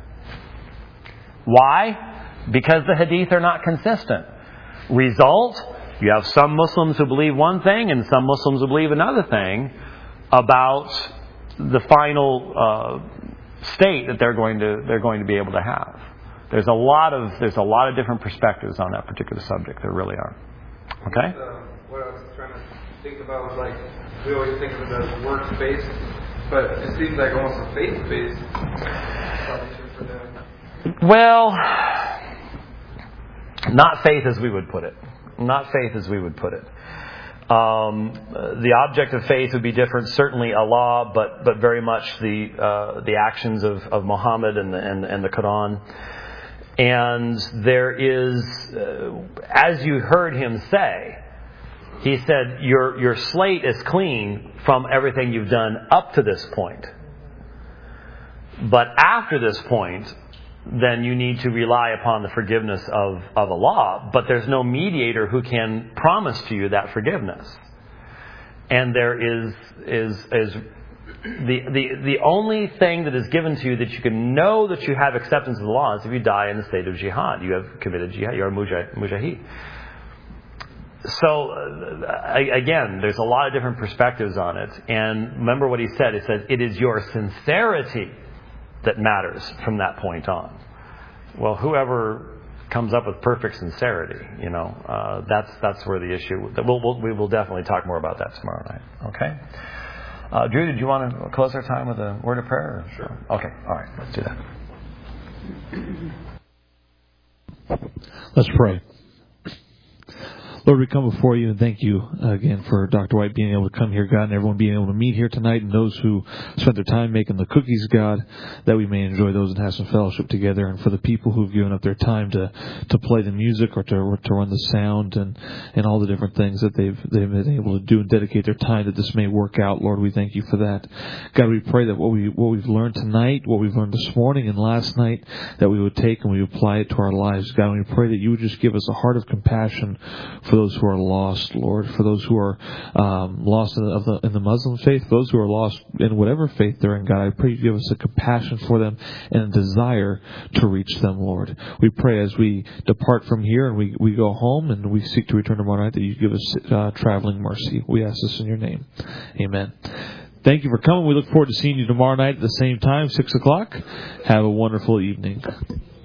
Why? Because the hadith are not consistent. Result, you have some Muslims who believe one thing and some Muslims who believe another thing about the final state that they're going to be able to have. There's a lot of different perspectives on that particular subject. There really are. Okay? What I was trying to think about was, like, we always think of it as works-based, but it seems like almost a faith-based foundation for them. Well, not faith as we would put it. Not faith as we would put it. The object of faith would be different. Certainly Allah, but very much the actions of Muhammad and the Quran. And there is, as you heard him say, He said, your slate is clean from everything you've done up to this point. But after this point, then you need to rely upon the forgiveness of a law. But there's no mediator who can promise to you that forgiveness. And there is the only thing that is given to you that you can know that you have acceptance of the law is if you die in the state of jihad. You have committed jihad. You're a mujahid. So, again, there's a lot of different perspectives on it. And remember what he said. He said, it is your sincerity that matters from that point on. Well, whoever comes up with perfect sincerity, that's where the issue. We will definitely talk more about that tomorrow night. Okay. Drew, did you want to close our time with a word of prayer? Sure. Okay. All right. Let's do that. Let's pray. Lord, we come before you and thank you again for Dr. White being able to come here, God, and everyone being able to meet here tonight, and those who spent their time making the cookies, God, that we may enjoy those and have some fellowship together, and for the people who've given up their time to play the music or to run the sound and all the different things that they've been able to do and dedicate their time that this may work out. Lord, we thank you for that. God, we pray that what we've learned tonight, what we've learned this morning and last night, that we would take and we would apply it to our lives. God, we pray that you would just give us a heart of compassion for those who are lost, Lord, for those who are lost in the Muslim faith, those who are lost in whatever faith they're in, God, I pray you give us a compassion for them and a desire to reach them, Lord. We pray as we depart from here and we go home and we seek to return tomorrow night that you give us traveling mercy. We ask this in your name. Amen. Thank you for coming. We look forward to seeing you tomorrow night at the same time, 6 o'clock. Have a wonderful evening.